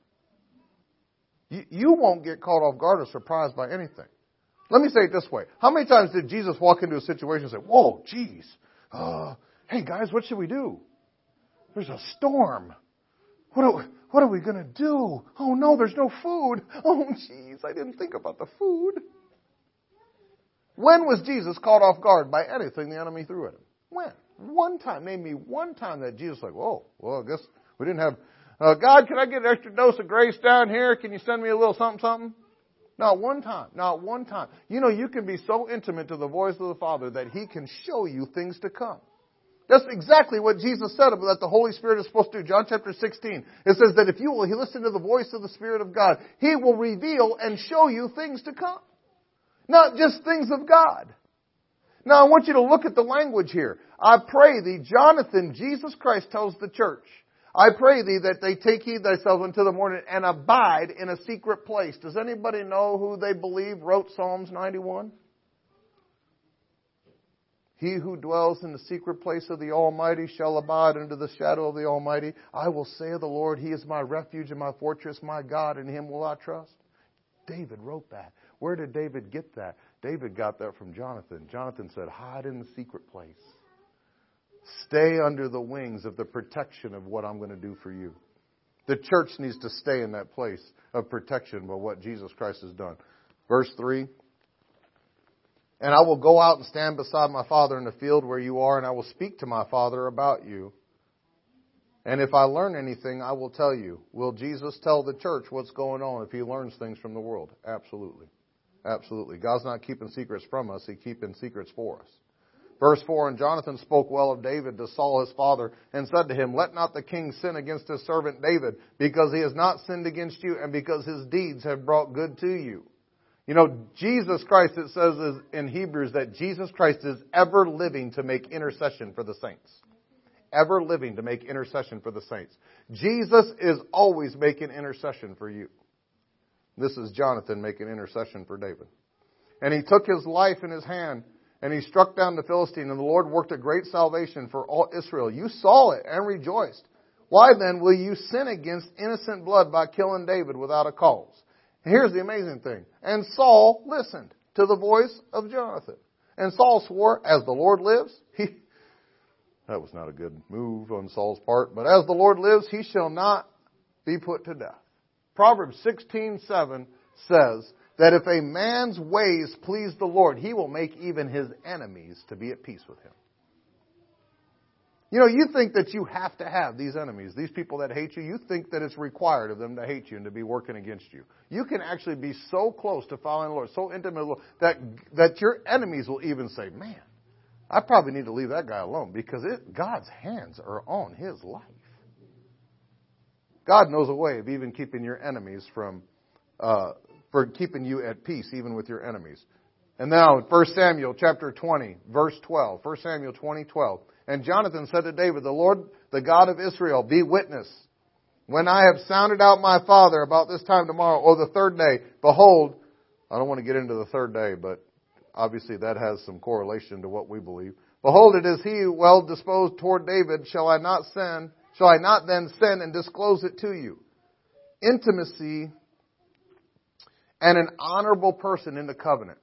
You, you won't get caught off guard or surprised by anything. Let me say it this way. How many times did Jesus walk into a situation and say, whoa, geez, uh, hey guys, what should we do? There's a storm. What are, what are we going to do? Oh no, there's no food. Oh geez, I didn't think about the food. When was Jesus caught off guard by anything the enemy threw at Him? When? One time. Name me one time that Jesus was like, whoa, well, I guess we didn't have Uh, God, can I get an extra dose of grace down here? Can you send me a little something, something? Not one time. Not one time. You know, you can be so intimate to the voice of the Father that He can show you things to come. That's exactly what Jesus said about that the Holy Spirit is supposed to do. John chapter sixteen. It says that if you will listen to the voice of the Spirit of God, He will reveal and show you things to come. Not just things of God. Now I want you to look at the language here. I pray thee, Jonathan, Jesus Christ tells the church, I pray thee that they take heed thyself until the morning and abide in a secret place. Does anybody know who they believe wrote Psalms ninety-one? He who dwells in the secret place of the Almighty shall abide under the shadow of the Almighty. I will say of the Lord, He is my refuge and my fortress, my God, in Him will I trust. David wrote that. Where did David get that? David got that from Jonathan. Jonathan said, hide in the secret place. Stay under the wings of the protection of what I'm going to do for you. The church needs to stay in that place of protection by what Jesus Christ has done. Verse three. And I will go out and stand beside my Father in the field where you are, and I will speak to my Father about you. And if I learn anything, I will tell you. Will Jesus tell the church what's going on if He learns things from the world? Absolutely. Absolutely. God's not keeping secrets from us. He's keeping secrets for us. Verse four, and Jonathan spoke well of David to Saul his father, and said to him, let not the king sin against his servant David, because he has not sinned against you, and because his deeds have brought good to you. You know, Jesus Christ, it says in Hebrews that Jesus Christ is ever living to make intercession for the saints. Ever living to make intercession for the saints. Jesus is always making intercession for you. This is Jonathan making intercession for David. And he took his life in his hand, and he struck down the Philistine, and the Lord worked a great salvation for all Israel. You saw it and rejoiced. Why then will you sin against innocent blood by killing David without a cause? Here's the amazing thing. And Saul listened to the voice of Jonathan. And Saul swore, as the Lord lives, he, that was not a good move on Saul's part, but as the Lord lives, he shall not be put to death. Proverbs sixteen seven says that if a man's ways please the Lord, He will make even his enemies to be at peace with him. You know, you think that you have to have these enemies, these people that hate you. You think that it's required of them to hate you and to be working against you. You can actually be so close to following the Lord, so intimate with the Lord, that, that your enemies will even say, man, I probably need to leave that guy alone because it, God's hands are on his life. God knows a way of even keeping your enemies from, uh, for keeping you at peace even with your enemies. And now, First Samuel chapter twenty, verse twelve. First Samuel twenty, twelve. And Jonathan said to David, the Lord, the God of Israel, be witness. When I have sounded out my father about this time tomorrow, or the third day, behold, I don't want to get into the third day, but obviously that has some correlation to what we believe. Behold, it is he well disposed toward David. Shall I not sin? Shall I not then sin and disclose it to you? Intimacy and an honorable person in the covenant.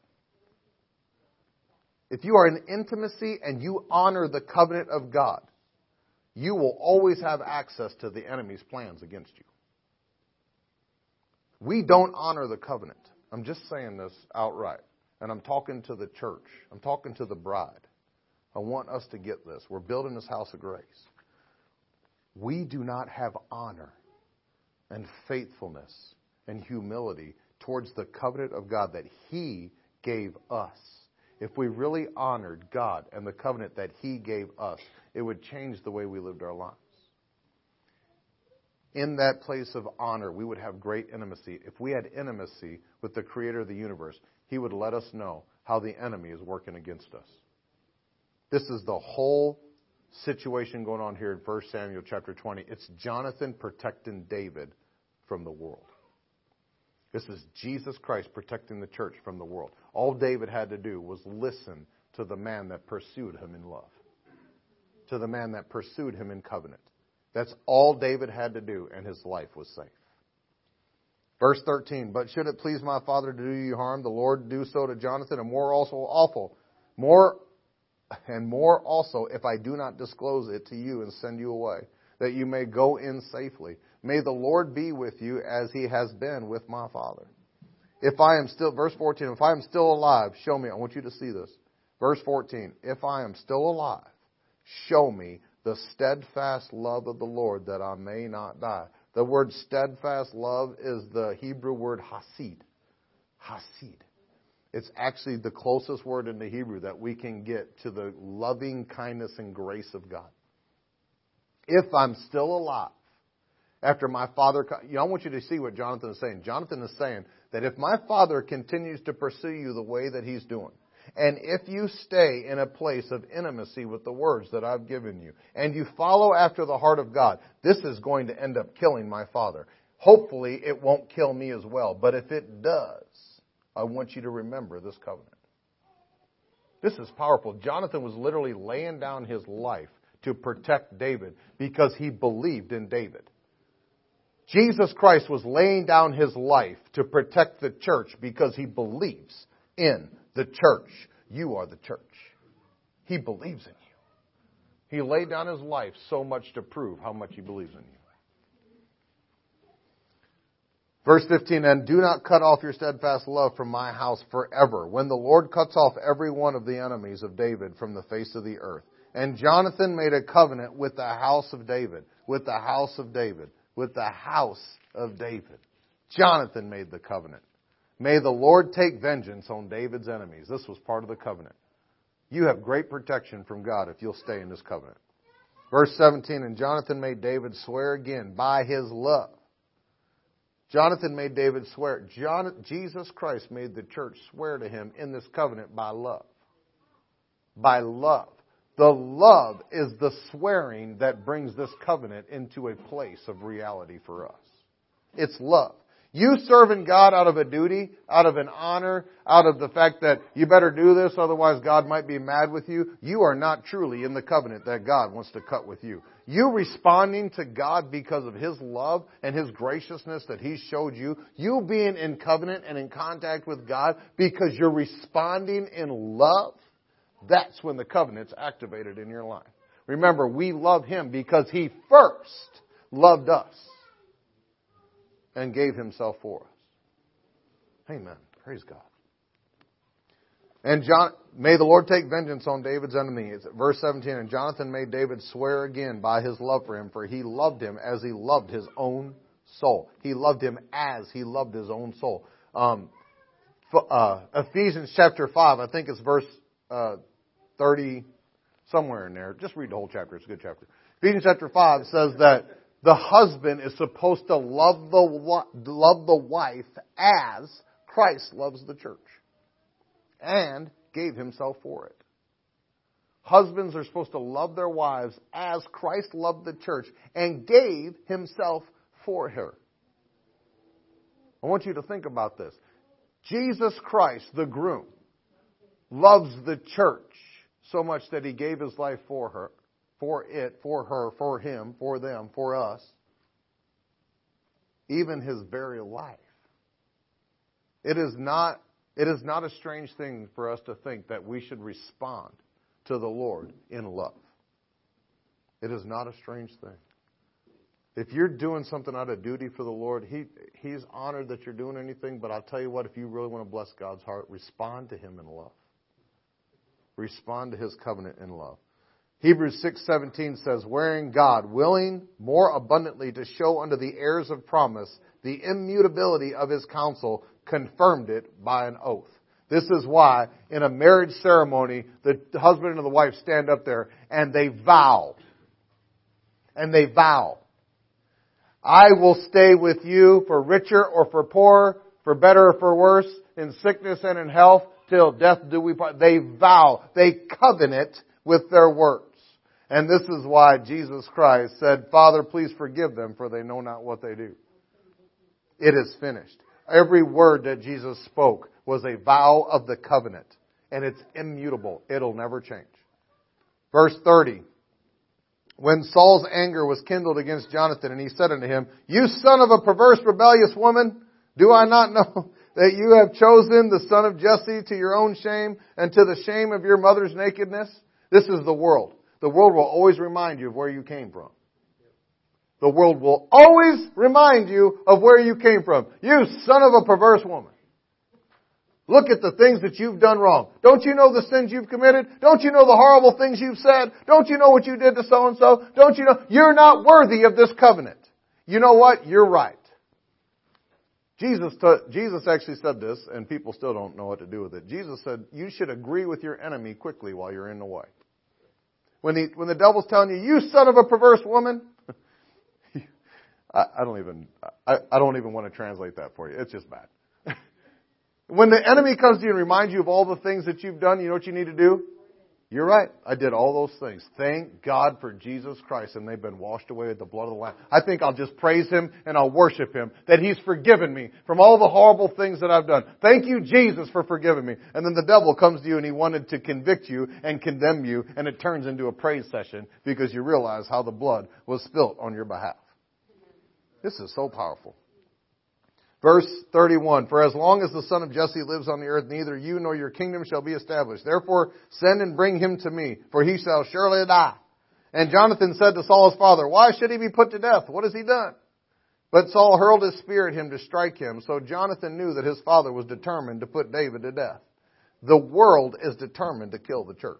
If you are in intimacy and you honor the covenant of God, you will always have access to the enemy's plans against you. We don't honor the covenant. I'm just saying this outright. And I'm talking to the church. I'm talking to the bride. I want us to get this. We're building this house of grace. We do not have honor and faithfulness and humility towards the covenant of God that He gave us. If we really honored God and the covenant that He gave us, it would change the way we lived our lives. In that place of honor, we would have great intimacy. If we had intimacy with the Creator of the universe, He would let us know how the enemy is working against us. This is the whole situation going on here in First Samuel chapter twenty. It's Jonathan protecting David from the world. This is Jesus Christ protecting the church from the world. All David had to do was listen to the man that pursued him in love. To the man that pursued him in covenant. That's all David had to do, and his life was safe. Verse thirteen, but should it please my father to do you harm, the Lord do so to Jonathan, and more also awful, more and more also if I do not disclose it to you and send you away, that you may go in safely. May the Lord be with you as He has been with my father. If I am still, verse fourteen, if I am still alive, show me, I want you to see this. Verse fourteen, if I am still alive, show me the steadfast love of the Lord that I may not die. The word steadfast love is the Hebrew word hasid. Hasid. It's actually the closest word in the Hebrew that we can get to the loving kindness and grace of God. If I'm still alive, after my father, you know, I want you to see what Jonathan is saying. Jonathan is saying that if my father continues to pursue you the way that he's doing, and if you stay in a place of intimacy with the words that I've given you, and you follow after the heart of God, this is going to end up killing my father. Hopefully it won't kill me as well, but if it does, I want you to remember this covenant. This is powerful. Jonathan was literally laying down his life to protect David because he believed in David. Jesus Christ was laying down his life to protect the church because he believes in the church. You are the church. He believes in you. He laid down his life so much to prove how much he believes in you. Verse fifteen, and do not cut off your steadfast love from my house forever, when the Lord cuts off every one of the enemies of David from the face of the earth. And Jonathan made a covenant with the house of David, with the house of David, with the house of David. Jonathan made the covenant. May the Lord take vengeance on David's enemies. This was part of the covenant. You have great protection from God if you'll stay in this covenant. Verse seventeen, and Jonathan made David swear again by his love. Jonathan made David swear. John, Jesus Christ made the church swear to him in this covenant by love. By love. The love is the swearing that brings this covenant into a place of reality for us. It's love. You serving God out of a duty, out of an honor, out of the fact that you better do this, otherwise God might be mad with you, you are not truly in the covenant that God wants to cut with you. You responding to God because of His love and His graciousness that He showed you, you being in covenant and in contact with God because you're responding in love, that's when the covenant's activated in your life. Remember, we love Him because He first loved us and gave Himself for us. Amen. Praise God. And John, may the Lord take vengeance on David's enemies. Verse seventeen, and Jonathan made David swear again by his love for him, for he loved him as he loved his own soul. He loved him as he loved his own soul. Um, uh, Ephesians chapter five, I think it's verse uh, thirty, somewhere in there. Just read the whole chapter. It's a good chapter. Ephesians chapter five says that the husband is supposed to love the love the wife as Christ loves the church and gave Himself for it. Husbands are supposed to love their wives as Christ loved the church and gave Himself for her. I want you to think about this. Jesus Christ, the groom, loves the church so much that He gave His life for her. For it, for her, for him, for them, for us. Even His very life. It is not, it is not a strange thing for us to think that we should respond to the Lord in love. It is not a strange thing. If you're doing something out of duty for the Lord, he, He's honored that you're doing anything, but I'll tell you what, if you really want to bless God's heart, respond to Him in love. Respond to His covenant in love. Hebrews six seventeen says, wherein God, willing more abundantly to show unto the heirs of promise the immutability of His counsel, confirmed it by an oath. This is why in a marriage ceremony, the husband and the wife stand up there and they vow. And they vow. I will stay with you for richer or for poorer, for better or for worse, in sickness and in health, till death do we part. They vow. They covenant with their words. And this is why Jesus Christ said, Father, please forgive them, for they know not what they do. It is finished. Every word that Jesus spoke was a vow of the covenant. And it's immutable. It'll never change. Verse thirty. When Saul's anger was kindled against Jonathan, and he said unto him, you son of a perverse, rebellious woman, do I not know that you have chosen the son of Jesse to your own shame and to the shame of your mother's nakedness? This is the world. The world will always remind you of where you came from. The world will always remind you of where you came from. You son of a perverse woman. Look at the things that you've done wrong. Don't you know the sins you've committed? Don't you know the horrible things you've said? Don't you know what you did to so-and-so? Don't you know? You're not worthy of this covenant. You know what? You're right. Jesus t- Jesus actually said this, and people still don't know what to do with it. Jesus said, you should agree with your enemy quickly while you're in the way. When he, when the devil's telling you, you son of a perverse woman, I, I don't even, I, I don't even want to translate that for you. It's just bad. When the enemy comes to you and reminds you of all the things that you've done, you know what you need to do? You're right. I did all those things. Thank God for Jesus Christ, and they've been washed away with the blood of the Lamb. I think I'll just praise Him and I'll worship Him that He's forgiven me from all the horrible things that I've done. Thank you, Jesus, for forgiving me. And then the devil comes to you and he wanted to convict you and condemn you, and it turns into a praise session because you realize how the blood was spilt on your behalf. This is so powerful. Verse thirty-one, for as long as the son of Jesse lives on the earth, neither you nor your kingdom shall be established. Therefore, send and bring him to me, for he shall surely die. And Jonathan said to Saul his father, why should he be put to death? What has he done? But Saul hurled his spear at him to strike him. So Jonathan knew that his father was determined to put David to death. The world is determined to kill the church.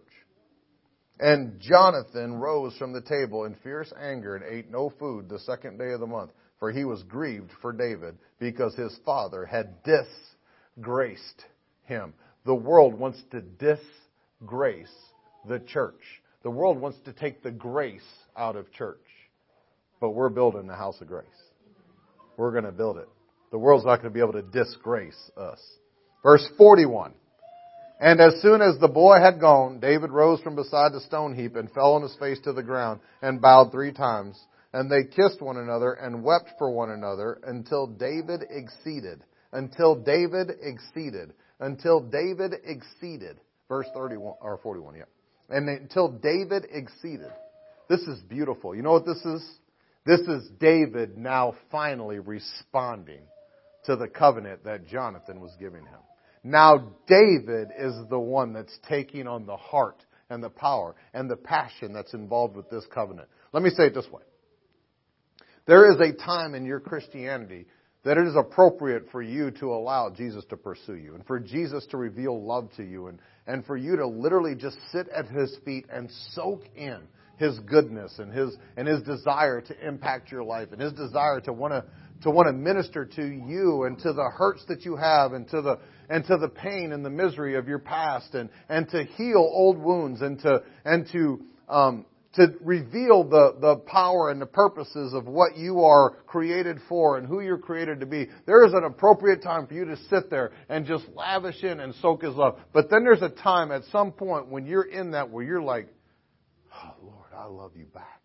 And Jonathan rose from the table in fierce anger and ate no food the second day of the month. For he was grieved for David because his father had disgraced him. The world wants to disgrace the church. The world wants to take the grace out of church. But we're building the house of grace. We're going to build it. The world's not going to be able to disgrace us. Verse forty-one. And as soon as the boy had gone, David rose from beside the stone heap and fell on his face to the ground and bowed three times. And they kissed one another and wept for one another until David exceeded. Until David exceeded. Until David exceeded. Verse thirty-one or forty-one, yeah. And until David exceeded. This is beautiful. You know what this is? This is David now finally responding to the covenant that Jonathan was giving him. Now David is the one that's taking on the heart and the power and the passion that's involved with this covenant. Let me say it this way. There is a time in your Christianity that it is appropriate for you to allow Jesus to pursue you and for Jesus to reveal love to you and, and for you to literally just sit at His feet and soak in His goodness and His and His desire to impact your life and His desire to want to to want to minister to you and to the hurts that you have and to the and to the pain and the misery of your past and, and to heal old wounds and to and to um, to reveal the, the power and the purposes of what you are created for and who you're created to be. There is an appropriate time for you to sit there and just lavish in and soak His love. But then there's a time at some point when you're in that where you're like, oh, Lord, I love you back.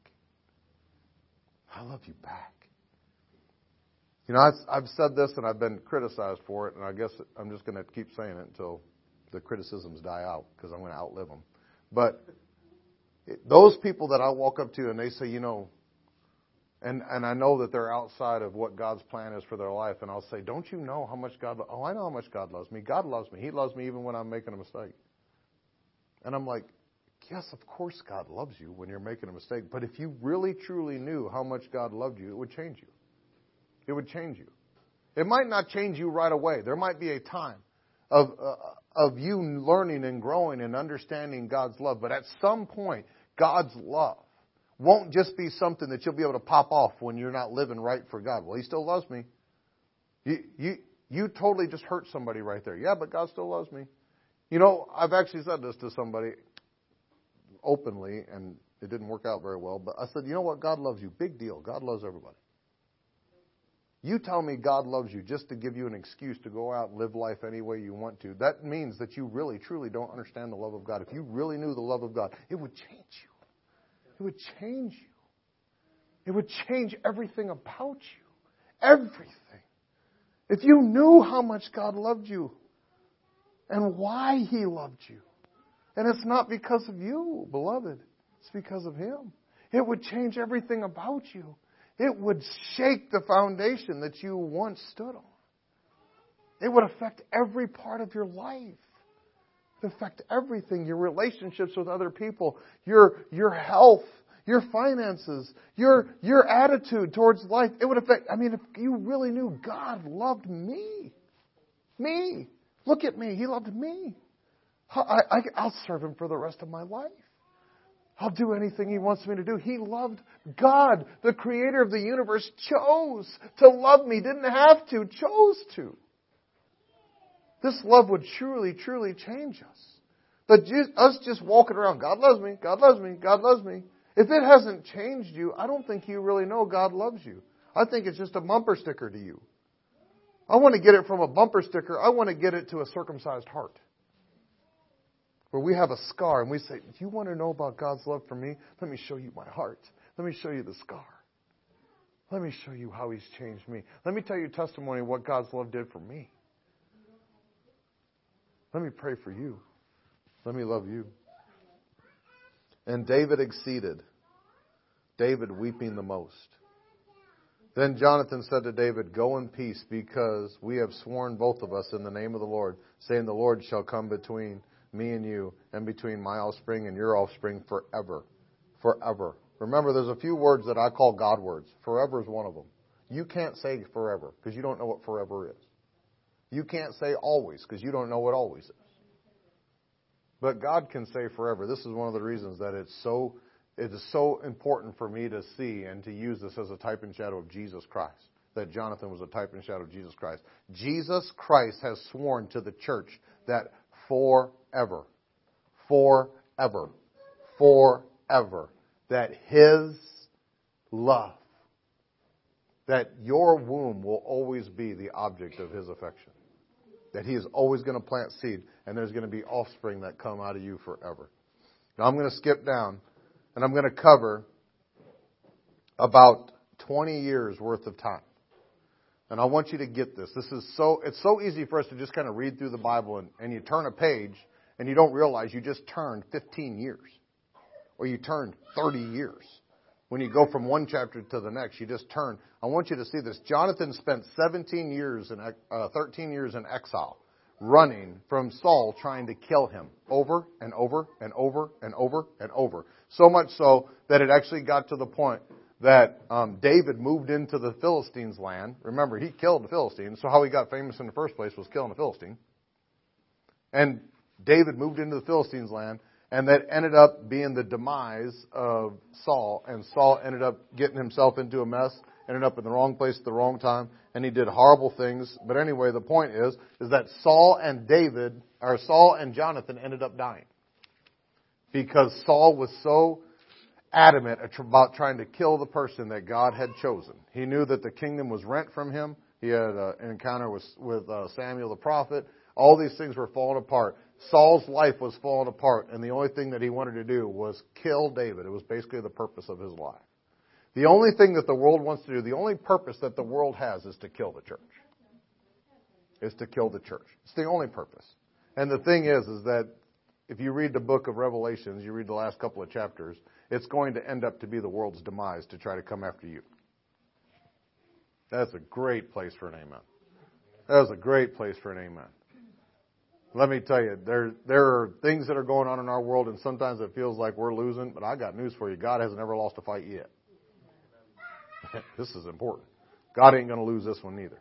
I love you back. You know, I've, I've said this and I've been criticized for it, and I guess I'm just going to keep saying it until the criticisms die out because I'm going to outlive them. But those people that I walk up to and they say, you know, and, and I know that they're outside of what God's plan is for their life, and I'll say, don't you know how much God, lo- oh, I know how much God loves me. God loves me. He loves me even when I'm making a mistake. And I'm like, yes, of course God loves you when you're making a mistake. But if you really, truly knew how much God loved you, it would change you. It would change you. It might not change you right away. There might be a time of uh, of you learning and growing and understanding God's love. But at some point, God's love won't just be something that you'll be able to pop off when you're not living right for God. Well, He still loves me. You, you, you totally just hurt somebody right there. Yeah, but God still loves me. You know, I've actually said this to somebody openly, and it didn't work out very well. But I said, you know what? God loves you. Big deal. God loves everybody. You tell me God loves you just to give you an excuse to go out and live life any way you want to. That means that you really, truly don't understand the love of God. If you really knew the love of God, it would change you. It would change you. It would change everything about you. Everything. If you knew how much God loved you and why He loved you. And it's not because of you, beloved. It's because of Him. It would change everything about you. It would shake the foundation that you once stood on. It would affect every part of your life. It would affect everything, your relationships with other people, your your health, your finances, your your attitude towards life. It would affect, I mean, if you really knew God loved me. Me. Look at me. He loved me. I, I, I'll serve Him for the rest of my life. I'll do anything He wants me to do. He loved God, the creator of the universe, chose to love me. Didn't have to, chose to. This love would truly, truly change us. But just, us just walking around, God loves me, God loves me, God loves me. If it hasn't changed you, I don't think you really know God loves you. I think it's just a bumper sticker to you. I want to get it from a bumper sticker. I want to get it to a circumcised heart. Where we have a scar and we say, do you want to know about God's love for me? Let me show you my heart. Let me show you the scar. Let me show you how He's changed me. Let me tell you testimony of what God's love did for me. Let me pray for you. Let me love you. And David exceeded, David weeping the most. Then Jonathan said to David, go in peace, because we have sworn both of us in the name of the Lord, saying the Lord shall come between me and you, and between my offspring and your offspring forever. Forever. Remember, there's a few words that I call God words. Forever is one of them. You can't say forever, because you don't know what forever is. You can't say always, because you don't know what always is. But God can say forever. This is one of the reasons that it's so it is so important for me to see and to use this as a type and shadow of Jesus Christ. That Jonathan was a type and shadow of Jesus Christ. Jesus Christ has sworn to the church that forever, forever, forever, that His love, that your womb will always be the object of His affection. That He is always going to plant seed, and there's going to be offspring that come out of you forever. Now I'm going to skip down, and I'm going to cover about twenty years worth of time. And I want you to get this. This is so, it's so easy for us to just kind of read through the Bible, and, and you turn a page, and you don't realize you just turned fifteen years. Or you turned thirty years. When you go from one chapter to the next, you just turn. I want you to see this. Jonathan spent seventeen years and uh, thirteen years in exile, running from Saul trying to kill him over and over and over and over and over. So much so that it actually got to the point that um, David moved into the Philistines' land. Remember, he killed the Philistines, so how he got famous in the first place was killing a Philistine. And David moved into the Philistines' land, and that ended up being the demise of Saul. And Saul ended up getting himself into a mess, ended up in the wrong place at the wrong time, and he did horrible things. But anyway, the point is, is that Saul and David, or Saul and Jonathan ended up dying. Because Saul was so adamant about trying to kill the person that God had chosen. He knew that the kingdom was rent from him. He had an encounter with, with uh, Samuel the prophet. All these things were falling apart. Saul's life was falling apart, and the only thing that he wanted to do was kill David. It was basically the purpose of his life. The only thing that the world wants to do, the only purpose that the world has is to kill the church. Is to kill the church. It's the only purpose. And the thing is, is that if you read the book of Revelations, you read the last couple of chapters, it's going to end up to be the world's demise to try to come after you. That's a great place for an amen. That is a great place for an amen. Let me tell you, there there are things that are going on in our world, and sometimes it feels like we're losing, but I got news for you. God hasn't ever lost a fight yet. This is important. God ain't going to lose this one either.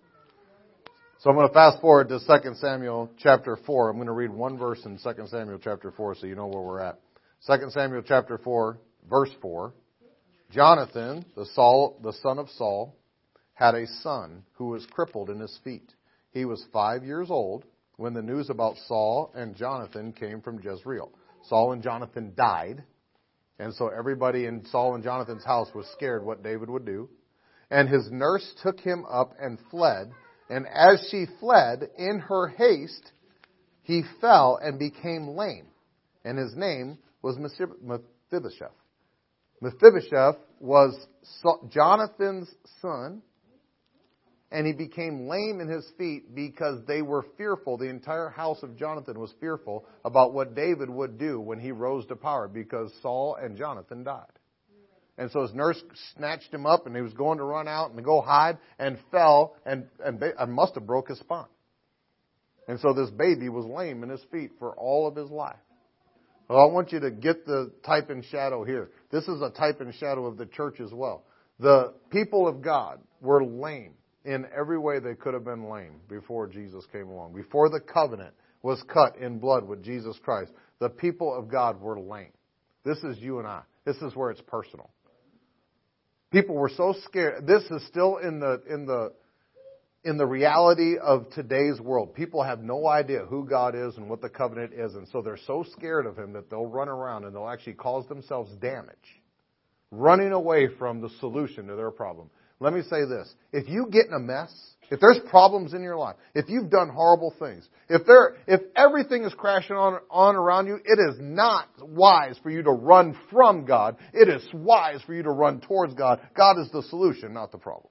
So I'm going to fast forward to Second Samuel chapter four. I'm going to read one verse in Second Samuel chapter four so you know where we're at. Second Samuel chapter four, verse four. Jonathan, the Saul, the son of Saul, had a son who was crippled in his feet. He was five years old when the news about Saul and Jonathan came from Jezreel. Saul and Jonathan died, and so everybody in Saul and Jonathan's house was scared what David would do. And his nurse took him up and fled, and as she fled, in her haste, he fell and became lame, and his name was Mephibosheth. Mephibosheth was Jonathan's son, and he became lame in his feet because they were fearful. The entire house of Jonathan was fearful about what David would do when he rose to power because Saul and Jonathan died. And so his nurse snatched him up, and he was going to run out and go hide, and fell and, and, and must have broke his spine. And so this baby was lame in his feet for all of his life. Well, I want you to get the type and shadow here. This is a type and shadow of the church as well. The people of God were lame in every way they could have been lame before Jesus came along. Before the covenant was cut in blood with Jesus Christ, the people of God were lame. This is you and I. This is where it's personal. People were so scared. This is still in the in the in the reality of today's world. People have no idea who God is and what the covenant is, and so they're so scared of Him that they'll run around and they'll actually cause themselves damage, running away from the solution to their problem. Let me say this. If you get in a mess, if there's problems in your life, if you've done horrible things, if there, if everything is crashing on, on around you, it is not wise for you to run from God. It is wise for you to run towards God. God is the solution, not the problem.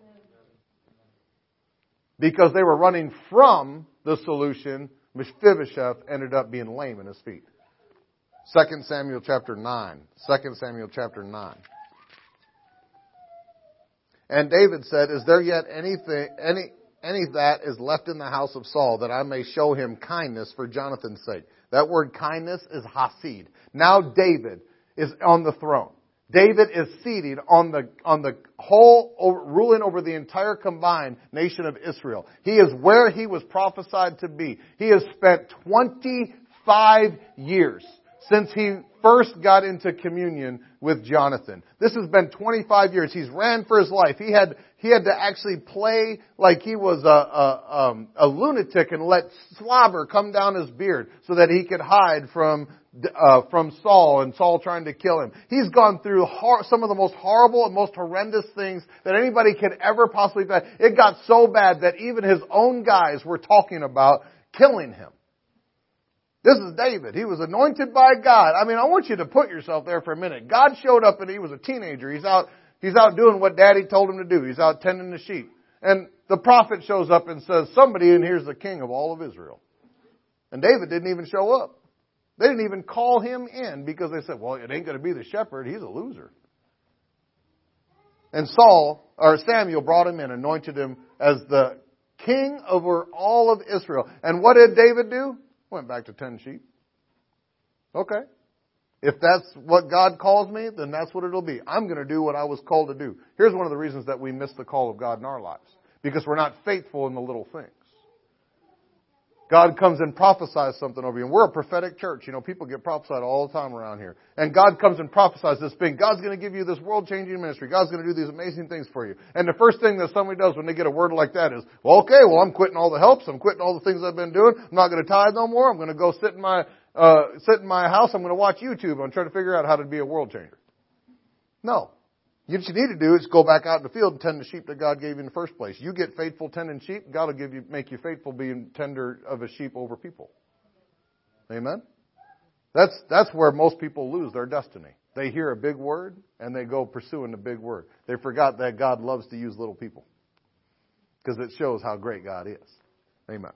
Because they were running from the solution, Mephibosheth ended up being lame in his feet. Second Samuel chapter nine. Second Samuel chapter nine. And David said, is there yet anything, any, any that is left in the house of Saul that I may show him kindness for Jonathan's sake? That word kindness is hasid. Now David is on the throne. David is seated on the, on the whole, over, ruling over the entire combined nation of Israel. He is where he was prophesied to be. He has spent twenty-five years since he first got into communion with Jonathan. This has been twenty-five years. He's ran for his life. He had he had to actually play like he was a, a, um, a lunatic and let slobber come down his beard so that he could hide from uh, from Saul and Saul trying to kill him. He's gone through hor- some of the most horrible and most horrendous things that anybody could ever possibly do. It got so bad that even his own guys were talking about killing him. This is David. He was anointed by God. I mean, I want you to put yourself there for a minute. God showed up and he was a teenager. He's out, he's out doing what Daddy told him to do. He's out tending the sheep. And the prophet shows up and says, somebody in here is the king of all of Israel. And David didn't even show up. They didn't even call him in because they said, well, it ain't going to be the shepherd. He's a loser. And Saul, or Samuel brought him in, anointed him as the king over all of Israel. And what did David do? Went back to tend sheep. Okay. If that's what God calls me, then that's what it'll be. I'm going to do what I was called to do. Here's one of the reasons that we miss the call of God in our lives. Because we're not faithful in the little things. God comes and prophesies something over you. And we're a prophetic church. You know, people get prophesied all the time around here. And God comes and prophesies this thing. God's going to give you this world-changing ministry. God's going to do these amazing things for you. And the first thing that somebody does when they get a word like that is, well, okay, well, I'm quitting all the helps. I'm quitting all the things I've been doing. I'm not going to tithe no more. I'm going to go sit in my, uh, sit in my house. I'm going to watch YouTube. I'm trying to figure out how to be a world changer. No. What you need to do is go back out in the field and tend the sheep that God gave you in the first place. You get faithful tending sheep, God will give you, make you faithful being tender of a sheep over people. Amen? That's, that's where most people lose their destiny. They hear a big word and they go pursuing the big word. They forgot that God loves to use little people. Because it shows how great God is. Amen.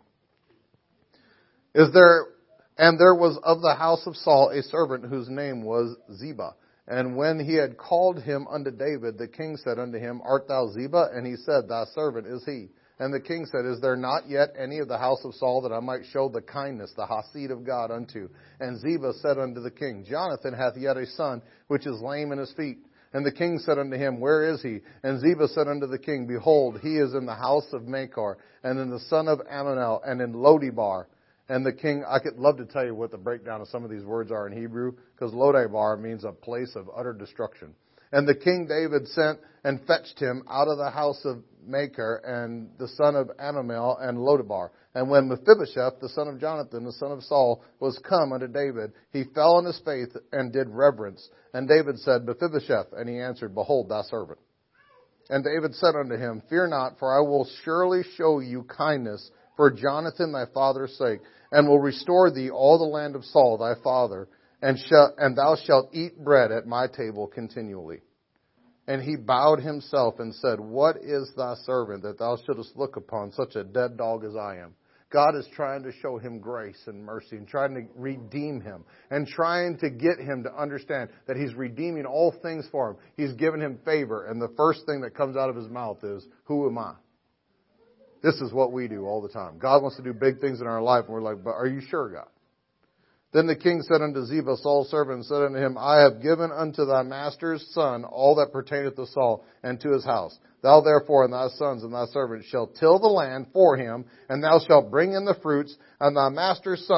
Is there, and there was of the house of Saul a servant whose name was Ziba. And when he had called him unto David, the king said unto him, Art thou Ziba? And he said, Thy servant is he. And the king said, Is there not yet any of the house of Saul that I might show the kindness, the hasid of God unto? And Ziba said unto the king, Jonathan hath yet a son, which is lame in his feet. And the king said unto him, Where is he? And Ziba said unto the king, Behold, he is in the house of Machir, and in the son of Ammiel, and in Lodebar. And the king, I could love to tell you what the breakdown of some of these words are in Hebrew, because Lodebar means a place of utter destruction. And the king David sent and fetched him out of the house of Machir, and the son of Ammiel, and Lodebar. And when Mephibosheth, the son of Jonathan, the son of Saul, was come unto David, he fell on his face and did reverence. And David said, Mephibosheth. And he answered, Behold, thy servant. And David said unto him, Fear not, for I will surely show you kindness for Jonathan thy father's sake, and will restore thee all the land of Saul thy father, and shall, and thou shalt eat bread at my table continually. And he bowed himself and said, What is thy servant that thou shouldest look upon such a dead dog as I am? God is trying to show him grace and mercy and trying to redeem him and trying to get him to understand that he's redeeming all things for him. He's given him favor, and the first thing that comes out of his mouth is, Who am I? This is what we do all the time. God wants to do big things in our life, and we're like, but are you sure, God? Then the king said unto Ziba, Saul's servant, and said unto him, I have given unto thy master's son all that pertaineth to Saul and to his house. Thou therefore and thy sons and thy servants shall till the land for him, and thou shalt bring in the fruits, and thy master's son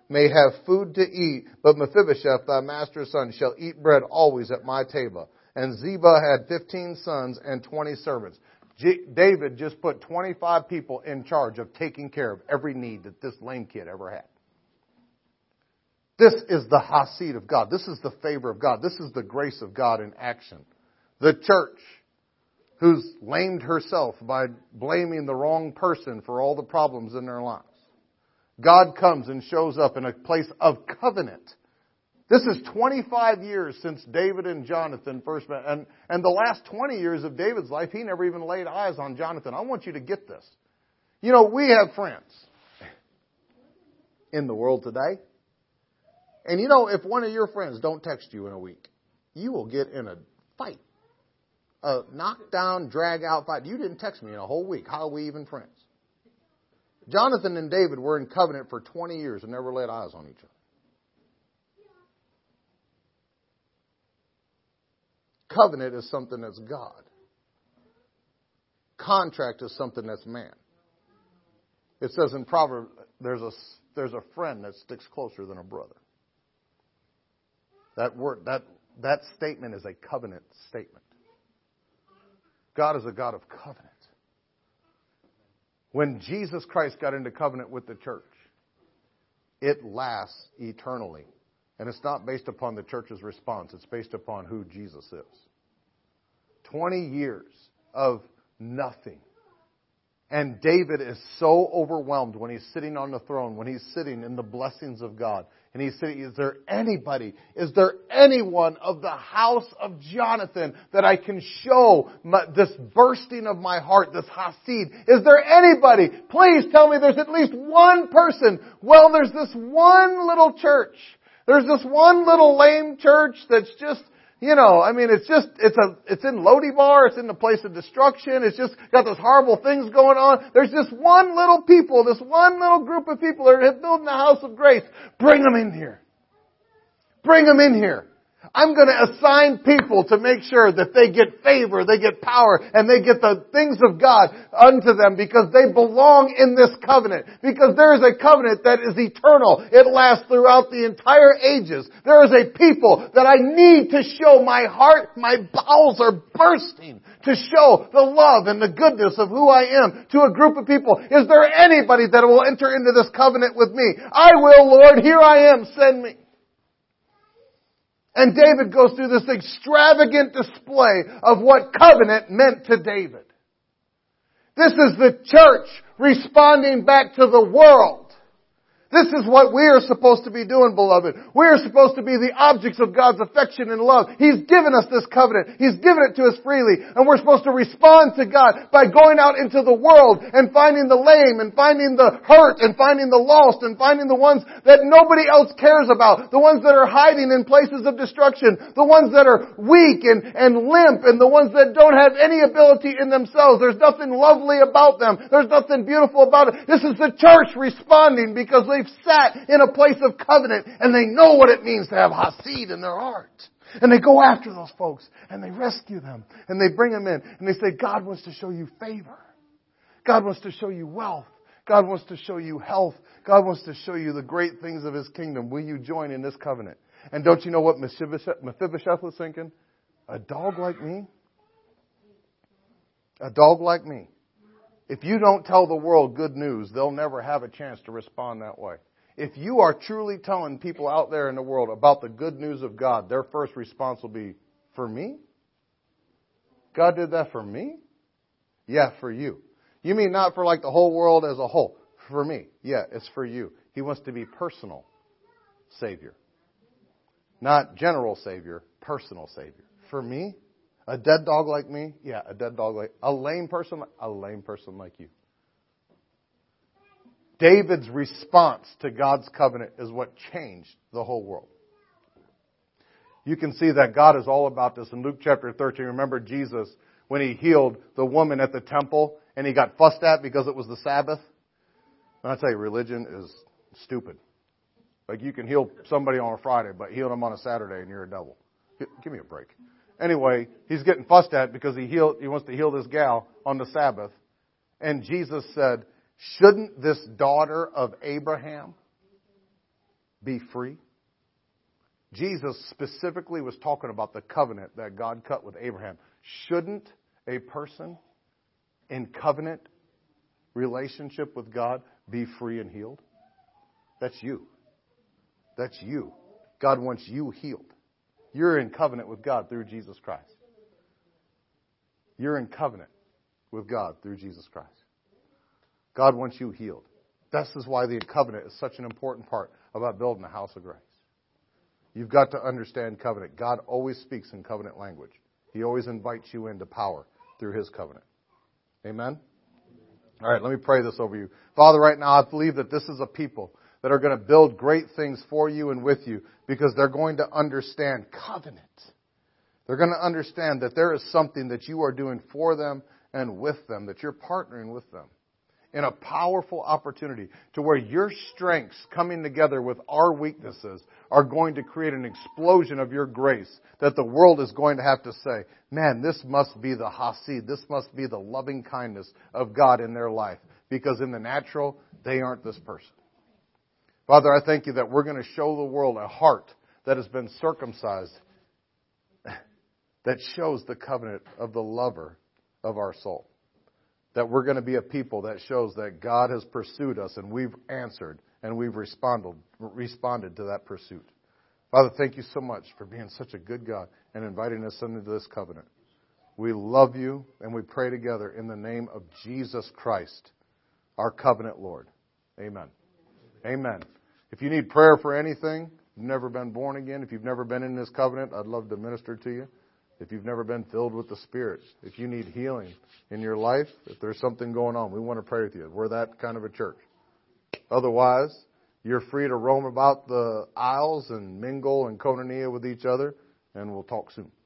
may have food to eat, but Mephibosheth, thy master's son, shall eat bread always at my table. And Ziba had fifteen sons and twenty servants. G- David just put twenty-five people in charge of taking care of every need that this lame kid ever had. This is the hasid of God. This is the favor of God. This is the grace of God in action. The church, who's lamed herself by blaming the wrong person for all the problems in their lives. God comes and shows up in a place of covenant. This is twenty-five years since David and Jonathan first met. And, and the last twenty years of David's life, he never even laid eyes on Jonathan. I want you to get this. You know, we have friends in the world today. And you know, if one of your friends don't text you in a week, you will get in a fight. A knockdown, drag-out fight. You didn't text me in a whole week. How are we even friends? Jonathan and David were in covenant for twenty years and never laid eyes on each other. Covenant is something that's God. Contract is something that's man. It says in Proverbs, there's a, there's a friend that sticks closer than a brother. That word, that, that statement is a covenant statement. God is a God of covenant. When Jesus Christ got into covenant with the church, it lasts eternally. And it's not based upon the church's response. It's based upon who Jesus is. Twenty years of nothing. And David is so overwhelmed when he's sitting on the throne, when he's sitting in the blessings of God. And he's saying, is there anybody, is there anyone of the house of Jonathan that I can show my, this bursting of my heart, this hasid? Is there anybody? Please tell me there's at least one person. Well, there's this one little church. There's this one little lame church that's just, you know, I mean, it's just, it's a, it's in Lodibar, it's in the place of destruction, it's just got those horrible things going on. There's just one little people, this one little group of people that are building the house of grace. Bring them in here. Bring them in here. I'm going to assign people to make sure that they get favor, they get power, and they get the things of God unto them because they belong in this covenant. Because there is a covenant that is eternal. It lasts throughout the entire ages. There is a people that I need to show my heart, my bowels are bursting to show the love and the goodness of who I am to a group of people. Is there anybody that will enter into this covenant with me? I will, Lord. Here I am. Send me. And David goes through this extravagant display of what covenant meant to David. This is the church responding back to the world. This is what we are supposed to be doing, beloved. We are supposed to be the objects of God's affection and love. He's given us this covenant. He's given it to us freely. And we're supposed to respond to God by going out into the world and finding the lame and finding the hurt and finding the lost and finding the ones that nobody else cares about. The ones that are hiding in places of destruction. The ones that are weak and, and limp and the ones that don't have any ability in themselves. There's nothing lovely about them. There's nothing beautiful about it. This is the church responding because they They've sat in a place of covenant and they know what it means to have hasid in their heart. And they go after those folks and they rescue them and they bring them in and they say, God wants to show you favor. God wants to show you wealth. God wants to show you health. God wants to show you the great things of His kingdom. Will you join in this covenant? And don't you know what Mephibosheth, Mephibosheth was thinking? A dog like me? A dog like me. If you don't tell the world good news, they'll never have a chance to respond that way. If you are truly telling people out there in the world about the good news of God, their first response will be, for me? God did that for me? Yeah, for you. You mean not for like the whole world as a whole? For me. Yeah, it's for you. He wants to be personal Savior. Not general Savior, personal Savior. For me? A dead dog like me? Yeah, a dead dog like... A lame person? A lame person like you. David's response to God's covenant is what changed the whole world. You can see that God is all about this in Luke chapter thirteen. Remember Jesus when He healed the woman at the temple and He got fussed at because it was the Sabbath? And I tell you, religion is stupid. Like you can heal somebody on a Friday, but heal them on a Saturday and you're a devil. Give me a break. Anyway, he's getting fussed at because he healed, he wants to heal this gal on the Sabbath. And Jesus said, shouldn't this daughter of Abraham be free? Jesus specifically was talking about the covenant that God cut with Abraham. Shouldn't a person in covenant relationship with God be free and healed? That's you. That's you. God wants you healed. You're in covenant with God through Jesus Christ. You're in covenant with God through Jesus Christ. God wants you healed. This is why the covenant is such an important part about building a house of grace. You've got to understand covenant. God always speaks in covenant language. He always invites you into power through His covenant. Amen? All right, let me pray this over you. Father, right now I believe that this is a people that are going to build great things for you and with you because they're going to understand covenant. They're going to understand that there is something that you are doing for them and with them, that you're partnering with them in a powerful opportunity to where your strengths coming together with our weaknesses are going to create an explosion of your grace that the world is going to have to say, man, this must be the Hasid, this must be the loving kindness of God in their life, because in the natural, they aren't this person. Father, I thank you that we're going to show the world a heart that has been circumcised that shows the covenant of the lover of our soul. That we're going to be a people that shows that God has pursued us and we've answered and we've responded responded to that pursuit. Father, thank you so much for being such a good God and inviting us into this covenant. We love you and we pray together in the name of Jesus Christ, our covenant Lord. Amen. Amen. If you need prayer for anything, you've never been born again, if you've never been in this covenant, I'd love to minister to you. If you've never been filled with the Spirit, if you need healing in your life, if there's something going on, we want to pray with you. We're that kind of a church. Otherwise, you're free to roam about the aisles and mingle and koinonia with each other, and we'll talk soon.